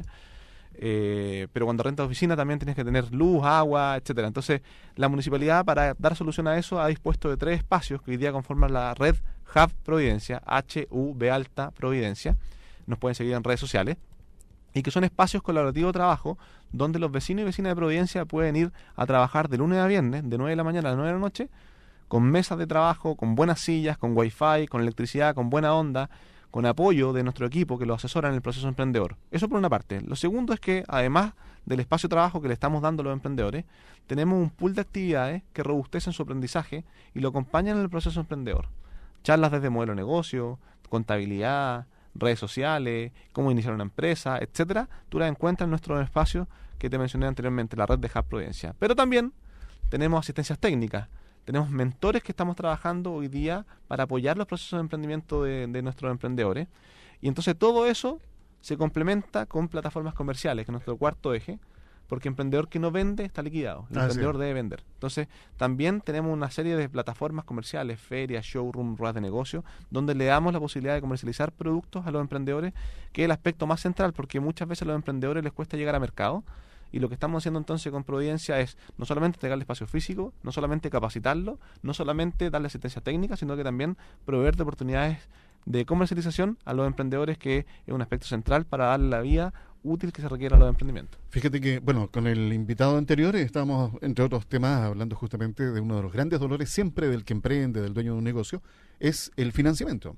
Pero cuando rentas oficina también tienes que tener luz, agua, etcétera. Entonces, la municipalidad, para dar solución a eso, ha dispuesto de 3 espacios que hoy día conforman la red Hub Providencia, HUB Alta Providencia. Nos pueden seguir en redes sociales. Y que son espacios colaborativos de trabajo donde los vecinos y vecinas de Providencia pueden ir a trabajar de lunes a viernes, de 9 de la mañana a las 9 de la noche, con mesas de trabajo, con buenas sillas, con wifi, con electricidad, con buena onda, con apoyo de nuestro equipo que los asesora en el proceso emprendedor. Eso por una parte. Lo segundo es que, además del espacio de trabajo que le estamos dando a los emprendedores, tenemos un pool de actividades que robustecen su aprendizaje y lo acompañan en el proceso emprendedor. Charlas desde modelo de negocio, contabilidad, redes sociales, cómo iniciar una empresa, etcétera. Tú las encuentras en nuestro espacio que te mencioné anteriormente, la red de Hub Providencia. Pero también tenemos asistencias técnicas. Tenemos mentores que estamos trabajando hoy día para apoyar los procesos de emprendimiento de nuestros emprendedores. Y entonces todo eso se complementa con plataformas comerciales, que es nuestro cuarto eje, porque emprendedor que no vende está liquidado. El emprendedor debe vender. Entonces también tenemos una serie de plataformas comerciales, ferias, showroom, ruedas de negocio, donde le damos la posibilidad de comercializar productos a los emprendedores, que es el aspecto más central, porque muchas veces a los emprendedores les cuesta llegar a mercado. Y lo que estamos haciendo entonces con Providencia es no solamente entregarle espacio físico, no solamente capacitarlo, no solamente darle asistencia técnica, sino que también proveer de oportunidades de comercialización a los emprendedores, que es un aspecto central para darle la vía útil que se requiere a los emprendimientos. Fíjate que, bueno, con el invitado anterior estábamos, entre otros temas, hablando justamente de uno de los grandes dolores siempre del que emprende, del dueño de un negocio, es el financiamiento.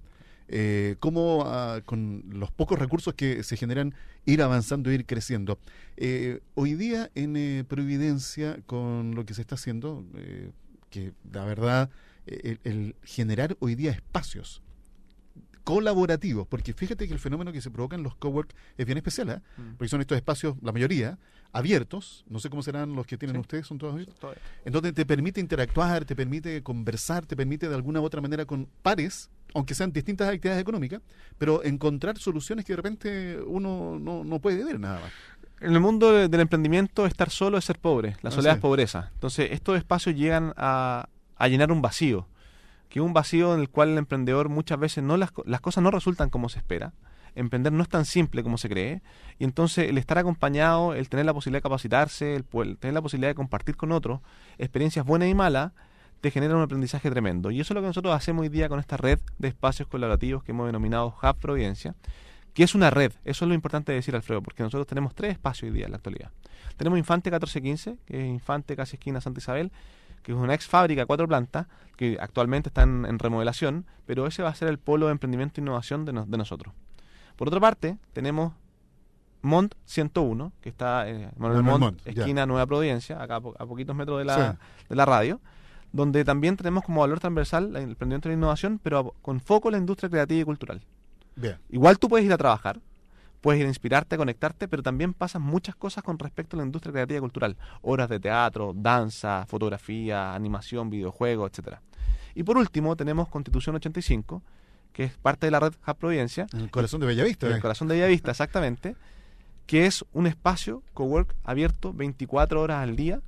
Cómo con los pocos recursos que se generan ir avanzando, ir creciendo. Hoy día en Providencia, con lo que se está haciendo, que la verdad, el generar hoy día espacios colaborativos, porque fíjate que el fenómeno que se provoca en los cowork es bien especial, porque son estos espacios, la mayoría, abiertos, no sé cómo serán los que tienen ustedes, ¿son todos abiertos? Todo. Entonces te permite interactuar, te permite conversar, te permite de alguna u otra manera con pares, aunque sean distintas actividades económicas, pero encontrar soluciones que de repente uno no puede ver nada más. En el mundo del emprendimiento, estar solo es ser pobre, la soledad es pobreza. Entonces estos espacios llegan a llenar un vacío, que es un vacío en el cual el emprendedor muchas veces las cosas no resultan como se espera. Emprender no es tan simple como se cree, y entonces el estar acompañado, el tener la posibilidad de capacitarse, el tener la posibilidad de compartir con otros experiencias buenas y malas, te genera un aprendizaje tremendo. Y eso es lo que nosotros hacemos hoy día con esta red de espacios colaborativos que hemos denominado Hub Providencia, que es una red. Eso es lo importante de decir, Alfredo, porque nosotros tenemos 3 espacios hoy día en la actualidad. Tenemos Infante 1415, que es Infante casi esquina Santa Isabel, que es una ex fábrica 4 plantas, que actualmente está en remodelación, pero ese va a ser el polo de emprendimiento e innovación de nosotros. Por otra parte, tenemos Mont 101, que está en Manuel Montt, esquina Nueva Providencia, acá a poquitos metros de la radio, donde también tenemos como valor transversal el emprendimiento e la innovación, pero con foco en la industria creativa y cultural. Bien. Igual tú puedes ir a trabajar, puedes ir a inspirarte, a conectarte, pero también pasan muchas cosas con respecto a la industria creativa y cultural. Horas de teatro, danza, fotografía, animación, videojuegos, etcétera. Y por último tenemos Constitución 85, que es parte de la red Hub Providencia. En el corazón de Bellavista. En el corazón de Bellavista, exactamente. Que es un espacio cowork abierto 24 horas al día,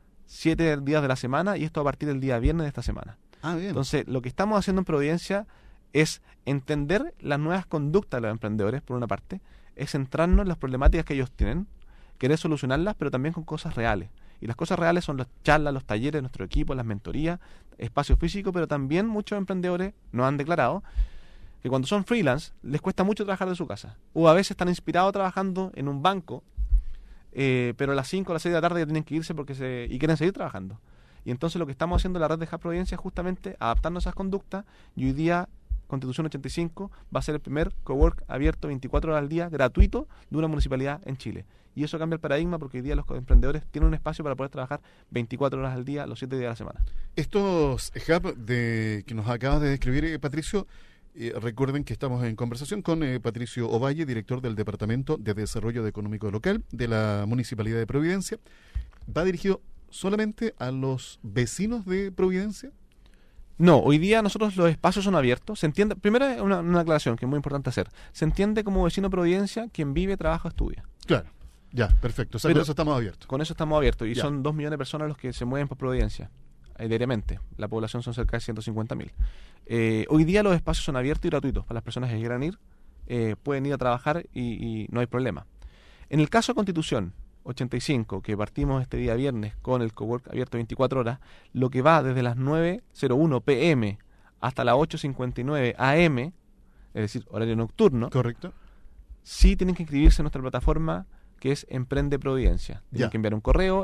7 días de la semana, y esto a partir del día viernes de esta semana. Ah, bien. Entonces, lo que estamos haciendo en Providencia es entender las nuevas conductas de los emprendedores, por una parte, es centrarnos en las problemáticas que ellos tienen, querer solucionarlas, pero también con cosas reales. Y las cosas reales son las charlas, los talleres, nuestro equipo, las mentorías, espacio físico, pero también muchos emprendedores nos han declarado que cuando son freelance les cuesta mucho trabajar de su casa. O a veces están inspirados trabajando en un banco, pero a las 5 o las 6 de la tarde ya tienen que irse y quieren seguir trabajando. Y entonces lo que estamos haciendo en la red de Hub Providencia es justamente adaptarnos a esas conductas, y hoy día Constitución 85 va a ser el primer cowork abierto 24 horas al día, gratuito, de una municipalidad en Chile. Y eso cambia el paradigma, porque hoy día los emprendedores tienen un espacio para poder trabajar 24 horas al día, los 7 días de la semana. Estos hubs que nos acabas de describir, Patricio, recuerden que estamos en conversación con Patricio Ovalle, director del Departamento de Desarrollo Económico Local de la Municipalidad de Providencia. ¿Va dirigido solamente a los vecinos de Providencia? No, hoy día nosotros los espacios son abiertos. Se entiende, primero una aclaración que es muy importante hacer. Se entiende como vecino de Providencia quien vive, trabaja, estudia. Claro, ya, perfecto. O sea, con eso estamos abiertos. Con eso estamos abiertos, y ya. son 2 millones de personas los que se mueven por Providencia diariamente. La población son cerca de 150.000. Hoy día los espacios son abiertos y gratuitos para las personas que quieran ir. Pueden ir a trabajar y no hay problema. En el caso de Constitución 85, que partimos este día viernes con el cowork abierto 24 horas, lo que va desde las 9:01 p.m. hasta las 8:59 a.m., es decir, horario nocturno. Correcto. Sí tienen que inscribirse en nuestra plataforma, que es Emprende Providencia. Tienen que enviar un correo,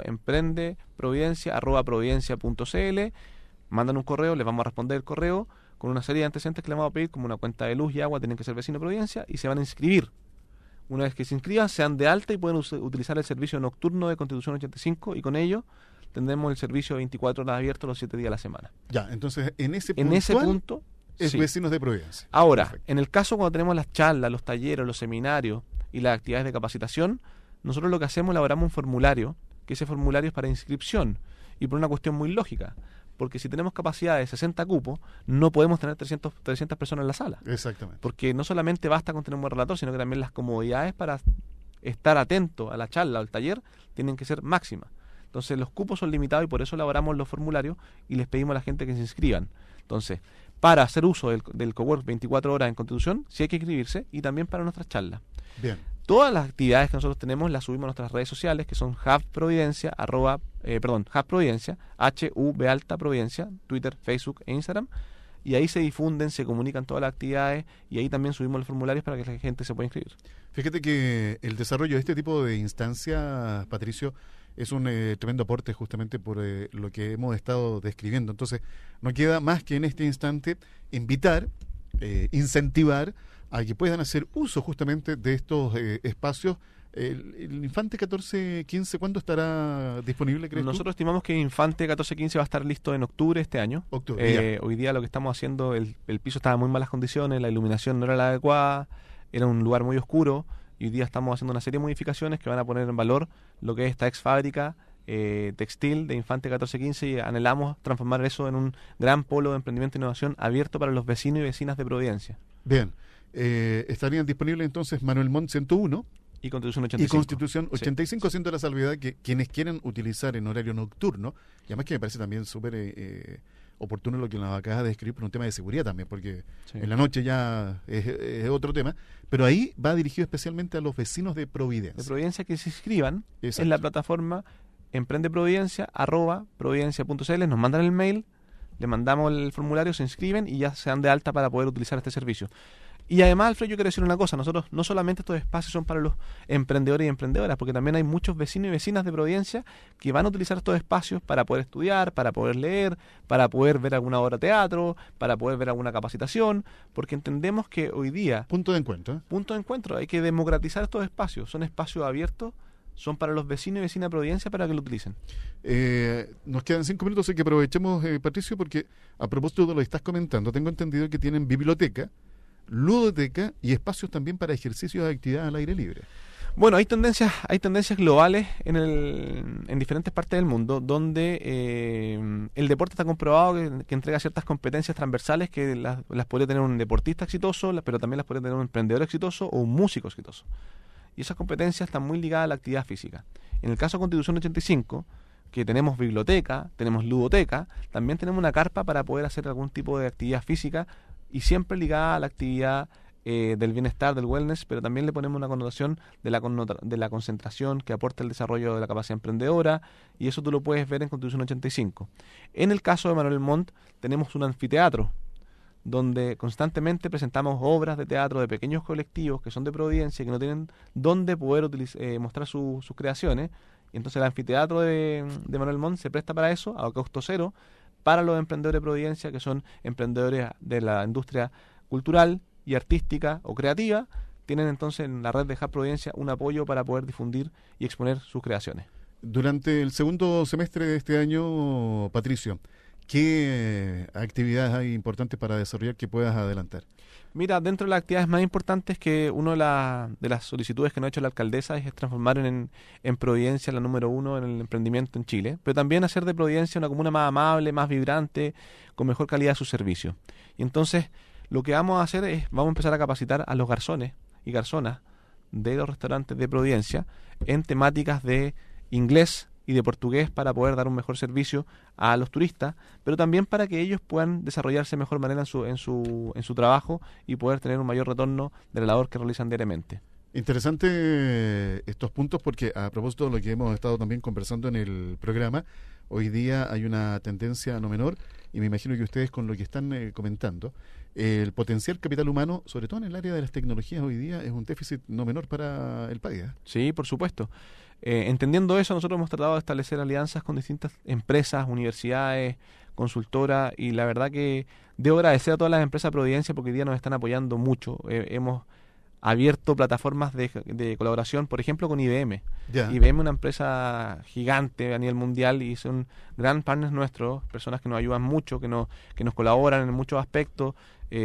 emprendeprovidencia@providencia.cl, mandan un correo, les vamos a responder el correo con una serie de antecedentes que les vamos a pedir, como una cuenta de luz y agua, tienen que ser vecino de Providencia, y se van a inscribir. Una vez que se inscriban, se dan de alta y pueden utilizar el servicio nocturno de Constitución 85, y con ello tendremos el servicio 24 horas abierto los 7 días de la semana. Ya, entonces en ese punto es sí. Vecinos de Providencia. Ahora, perfecto. En el caso cuando tenemos las charlas, los talleres, los seminarios y las actividades de capacitación, nosotros lo que hacemos, elaboramos un formulario, que ese formulario es para inscripción, y por una cuestión muy lógica, porque si tenemos capacidad de 60 cupos, no podemos tener 300 personas en la sala. Exactamente. Porque no solamente basta con tener un buen relator, sino que también las comodidades para estar atento a la charla o al taller tienen que ser máximas. Entonces los cupos son limitados, y por eso elaboramos los formularios y les pedimos a la gente que se inscriban. Entonces, para hacer uso del cowork 24 horas en Constitución, sí hay que inscribirse, y también para nuestras charlas. Bien. Todas las actividades que nosotros tenemos las subimos a nuestras redes sociales, que son Hub Providencia, Hub Providencia, HUB Alta Providencia, Twitter, Facebook e Instagram, y ahí se difunden, se comunican todas las actividades, y ahí también subimos los formularios para que la gente se pueda inscribir. Fíjate que el desarrollo de este tipo de instancias, Patricio, es un tremendo aporte justamente por lo que hemos estado describiendo. Entonces, no queda más que en este instante invitar, incentivar a que puedan hacer uso justamente de estos espacios. El Infante 1415, ¿cuándo estará disponible, crees Nosotros tú? estimamos que Infante 1415 va a estar listo en octubre de este año. Hoy día lo que estamos haciendo, el piso estaba en muy malas condiciones, la iluminación no era la adecuada, era un lugar muy oscuro, y hoy día estamos haciendo una serie de modificaciones que van a poner en valor lo que es esta ex fábrica textil de Infante 1415, y anhelamos transformar eso en un gran polo de emprendimiento e innovación abierto para los vecinos y vecinas de Providencia. Bien. Estarían disponibles entonces Manuel Montt 101 y Constitución 85. Y Constitución 85, sí. Siendo la salvedad que quienes quieran utilizar en horario nocturno, y además que me parece también súper oportuno lo que nos acabas de describir, por un tema de seguridad también, porque en la noche ya es otro tema, pero ahí va dirigido especialmente a los vecinos de Providencia. De Providencia, que se inscriban en la plataforma emprendeprovidencia@providencia.cl, nos mandan el mail, le mandamos el formulario, se inscriben y ya se dan de alta para poder utilizar este servicio. Y además, Alfredo, yo quiero decir una cosa, nosotros no solamente estos espacios son para los emprendedores y emprendedoras, porque también hay muchos vecinos y vecinas de Providencia que van a utilizar estos espacios para poder estudiar, para poder leer, para poder ver alguna obra de teatro, para poder ver alguna capacitación, porque entendemos que hoy día... Punto de encuentro, hay que democratizar estos espacios, son espacios abiertos, son para los vecinos y vecinas de Providencia para que lo utilicen. Nos quedan 5 minutos, así que aprovechemos, Patricio, porque a propósito de lo que estás comentando, tengo entendido que tienen biblioteca, ludoteca y espacios también para ejercicios de actividad al aire libre. Bueno, hay tendencias globales en diferentes partes del mundo donde el deporte está comprobado que entrega ciertas competencias transversales que las podría tener un deportista exitoso, pero también las podría tener un emprendedor exitoso o un músico exitoso. Y esas competencias están muy ligadas a la actividad física. En el caso de Constitución 85, que tenemos biblioteca, tenemos ludoteca, también tenemos una carpa para poder hacer algún tipo de actividad física y siempre ligada a la actividad del bienestar, del wellness, pero también le ponemos una connotación de la concentración que aporta el desarrollo de la capacidad emprendedora, y eso tú lo puedes ver en Constitución 85. En el caso de Manuel Montt tenemos un anfiteatro donde constantemente presentamos obras de teatro de pequeños colectivos que son de Providencia y que no tienen dónde poder mostrar sus creaciones, y entonces el anfiteatro de Manuel Montt se presta para eso, a costo cero, para los emprendedores de Providencia, que son emprendedores de la industria cultural y artística o creativa. Tienen entonces en la red de Hub Providencia un apoyo para poder difundir y exponer sus creaciones. Durante el segundo semestre de este año, Patricio, ¿qué actividades hay importantes para desarrollar que puedas adelantar? Mira, dentro de las actividades más importantes, que una de las solicitudes que nos ha hecho la alcaldesa es transformar en Providencia la número 1 en el emprendimiento en Chile, pero también hacer de Providencia una comuna más amable, más vibrante, con mejor calidad de sus servicios. Y entonces lo que vamos a hacer es, vamos a empezar a capacitar a los garzones y garzonas de los restaurantes de Providencia en temáticas de inglés y de portugués para poder dar un mejor servicio a los turistas, pero también para que ellos puedan desarrollarse de mejor manera en su trabajo y poder tener un mayor retorno de la labor que realizan diariamente. Interesante estos puntos, porque a propósito de lo que hemos estado también conversando en el programa, hoy día hay una tendencia no menor, y me imagino que ustedes con lo que están comentando, el potencial capital humano, sobre todo en el área de las tecnologías hoy día, es un déficit no menor para el país. Sí, por supuesto. Entendiendo eso, nosotros hemos tratado de establecer alianzas con distintas empresas, universidades, consultoras, y la verdad que debo agradecer a todas las empresas de Providencia porque hoy día nos están apoyando mucho. Hemos abierto plataformas de colaboración, por ejemplo, con IBM. Ya. IBM es una empresa gigante a nivel mundial y son gran partners nuestros, personas que nos ayudan mucho, que nos colaboran en muchos aspectos.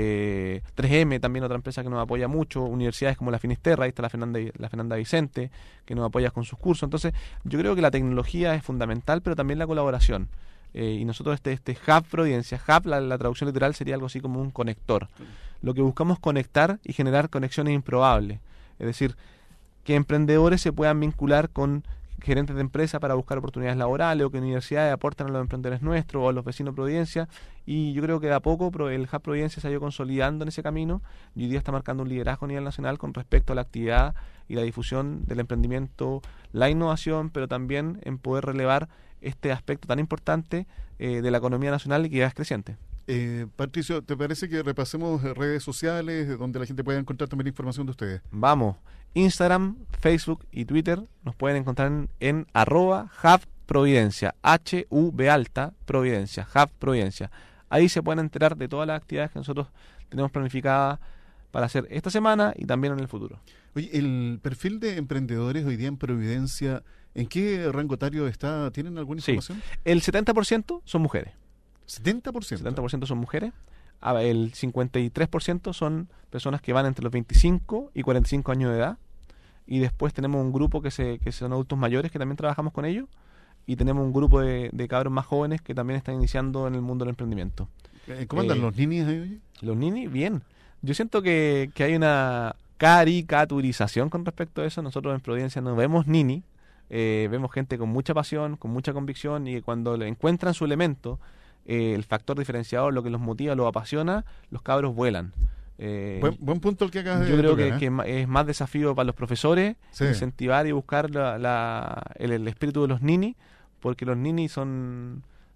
3M también, otra empresa que nos apoya mucho, universidades como la Finisterra, ahí está la Fernanda Vicente, que nos apoya con sus cursos. Entonces yo creo que la tecnología es fundamental, pero también la colaboración, y nosotros este Hub Providencia, Hub, la traducción literal sería algo así como un conector. Lo que buscamos es conectar y generar conexiones improbables, es decir, que emprendedores se puedan vincular con gerentes de empresa para buscar oportunidades laborales, o que universidades aportan a los emprendedores nuestros o a los vecinos de Providencia, y yo creo que de a poco el Hub Providencia se ha ido consolidando en ese camino y hoy día está marcando un liderazgo a nivel nacional con respecto a la actividad y la difusión del emprendimiento, la innovación, pero también en poder relevar este aspecto tan importante de la economía nacional y que ya es creciente. Patricio, ¿te parece que repasemos redes sociales donde la gente pueda encontrar también información de ustedes? Vamos. Instagram, Facebook y Twitter nos pueden encontrar en @HubProvidencia, HV Providencia, Hub Providencia. Ahí se pueden enterar de todas las actividades que nosotros tenemos planificadas para hacer esta semana y también en el futuro. Oye, el perfil de emprendedores hoy día en Providencia, ¿en qué rango etario está? ¿Tienen alguna información? Sí, el 70% son mujeres. ¿70%? 70% son mujeres. El 53% son personas que van entre los 25 y 45 años de edad, y después tenemos un grupo que son adultos mayores que también trabajamos con ellos, y tenemos un grupo de cabros más jóvenes que también están iniciando en el mundo del emprendimiento. ¿Cómo andan los ninis ahí, oye? Los ninis, bien. Yo siento que hay una caricaturización con respecto a eso. Nosotros en Providencia no vemos nini, vemos gente con mucha pasión, con mucha convicción, y cuando le encuentran su elemento, el factor diferenciador, lo que los motiva, los apasiona, los cabros vuelan. Buen punto el que acabas de Yo creo tocar, que es más desafío para los profesores incentivar y buscar el espíritu de los ninis, porque los ninis son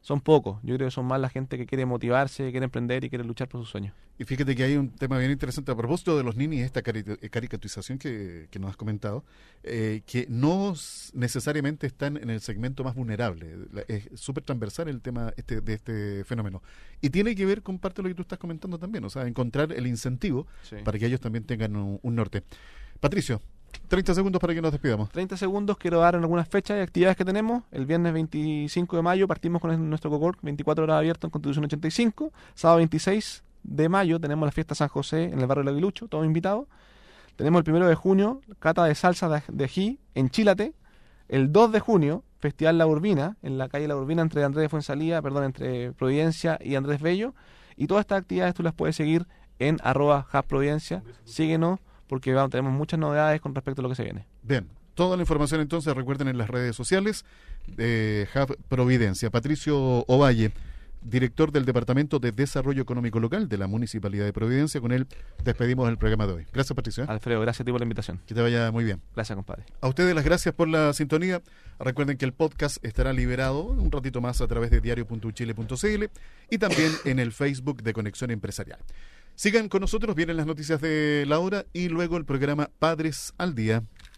son pocos. Yo creo que son más la gente que quiere motivarse, que quiere emprender y quiere luchar por sus sueños. Y fíjate que hay un tema bien interesante a propósito de los ninis, esta caricaturización que nos has comentado, que no necesariamente están en el segmento más vulnerable. Es súper transversal el tema de este fenómeno. Y tiene que ver con parte de lo que tú estás comentando también, o sea, encontrar el incentivo para que ellos también tengan un norte. Patricio, 30 segundos para que nos despidamos. 30 segundos, quiero dar en algunas fechas y actividades que tenemos. El viernes 25 de mayo partimos con nuestro cowork 24 horas abierto en Constitución 85. Sábado 26 de mayo tenemos la fiesta San José en el barrio de Aguilucho, todos invitados. Tenemos el 1 de junio, cata de salsa de ají en Chílate. El 2 de junio, Festival La Urbina, en la calle La Urbina entre Providencia y Andrés Bello. Y todas estas actividades tú las puedes seguir en @hubprovidencia. Síguenos, porque tenemos muchas novedades con respecto a lo que se viene. Bien, toda la información entonces recuerden en las redes sociales de Hub Providencia. Patricio Ovalle, director del Departamento de Desarrollo Económico Local de la Municipalidad de Providencia. Con él despedimos el programa de hoy. Gracias, Patricio. Alfredo, gracias a ti por la invitación. Que te vaya muy bien. Gracias, compadre. A ustedes las gracias por la sintonía. Recuerden que el podcast estará liberado un ratito más a través de diario.uchile.cl y también en el Facebook de Conexión Empresarial. Sigan con nosotros, vienen las noticias de la hora y luego el programa Padres al Día.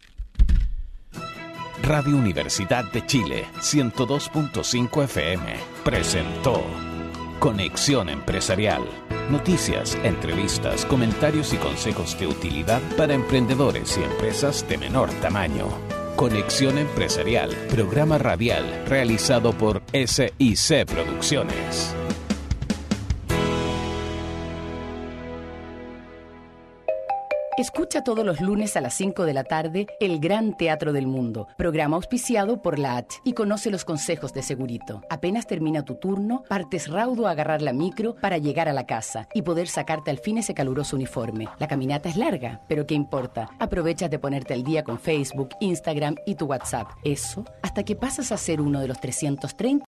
Radio Universidad de Chile, 102.5 FM, presentó Conexión Empresarial. Noticias, entrevistas, comentarios y consejos de utilidad para emprendedores y empresas de menor tamaño. Conexión Empresarial, programa radial realizado por SIC Producciones. Escucha todos los lunes a las 5 de la tarde El Gran Teatro del Mundo, programa auspiciado por la H, y conoce los consejos de Segurito. Apenas termina tu turno, partes raudo a agarrar la micro para llegar a la casa y poder sacarte al fin ese caluroso uniforme. La caminata es larga, pero ¿qué importa? Aprovechas de ponerte al día con Facebook, Instagram y tu WhatsApp. Eso hasta que pasas a ser uno de los 330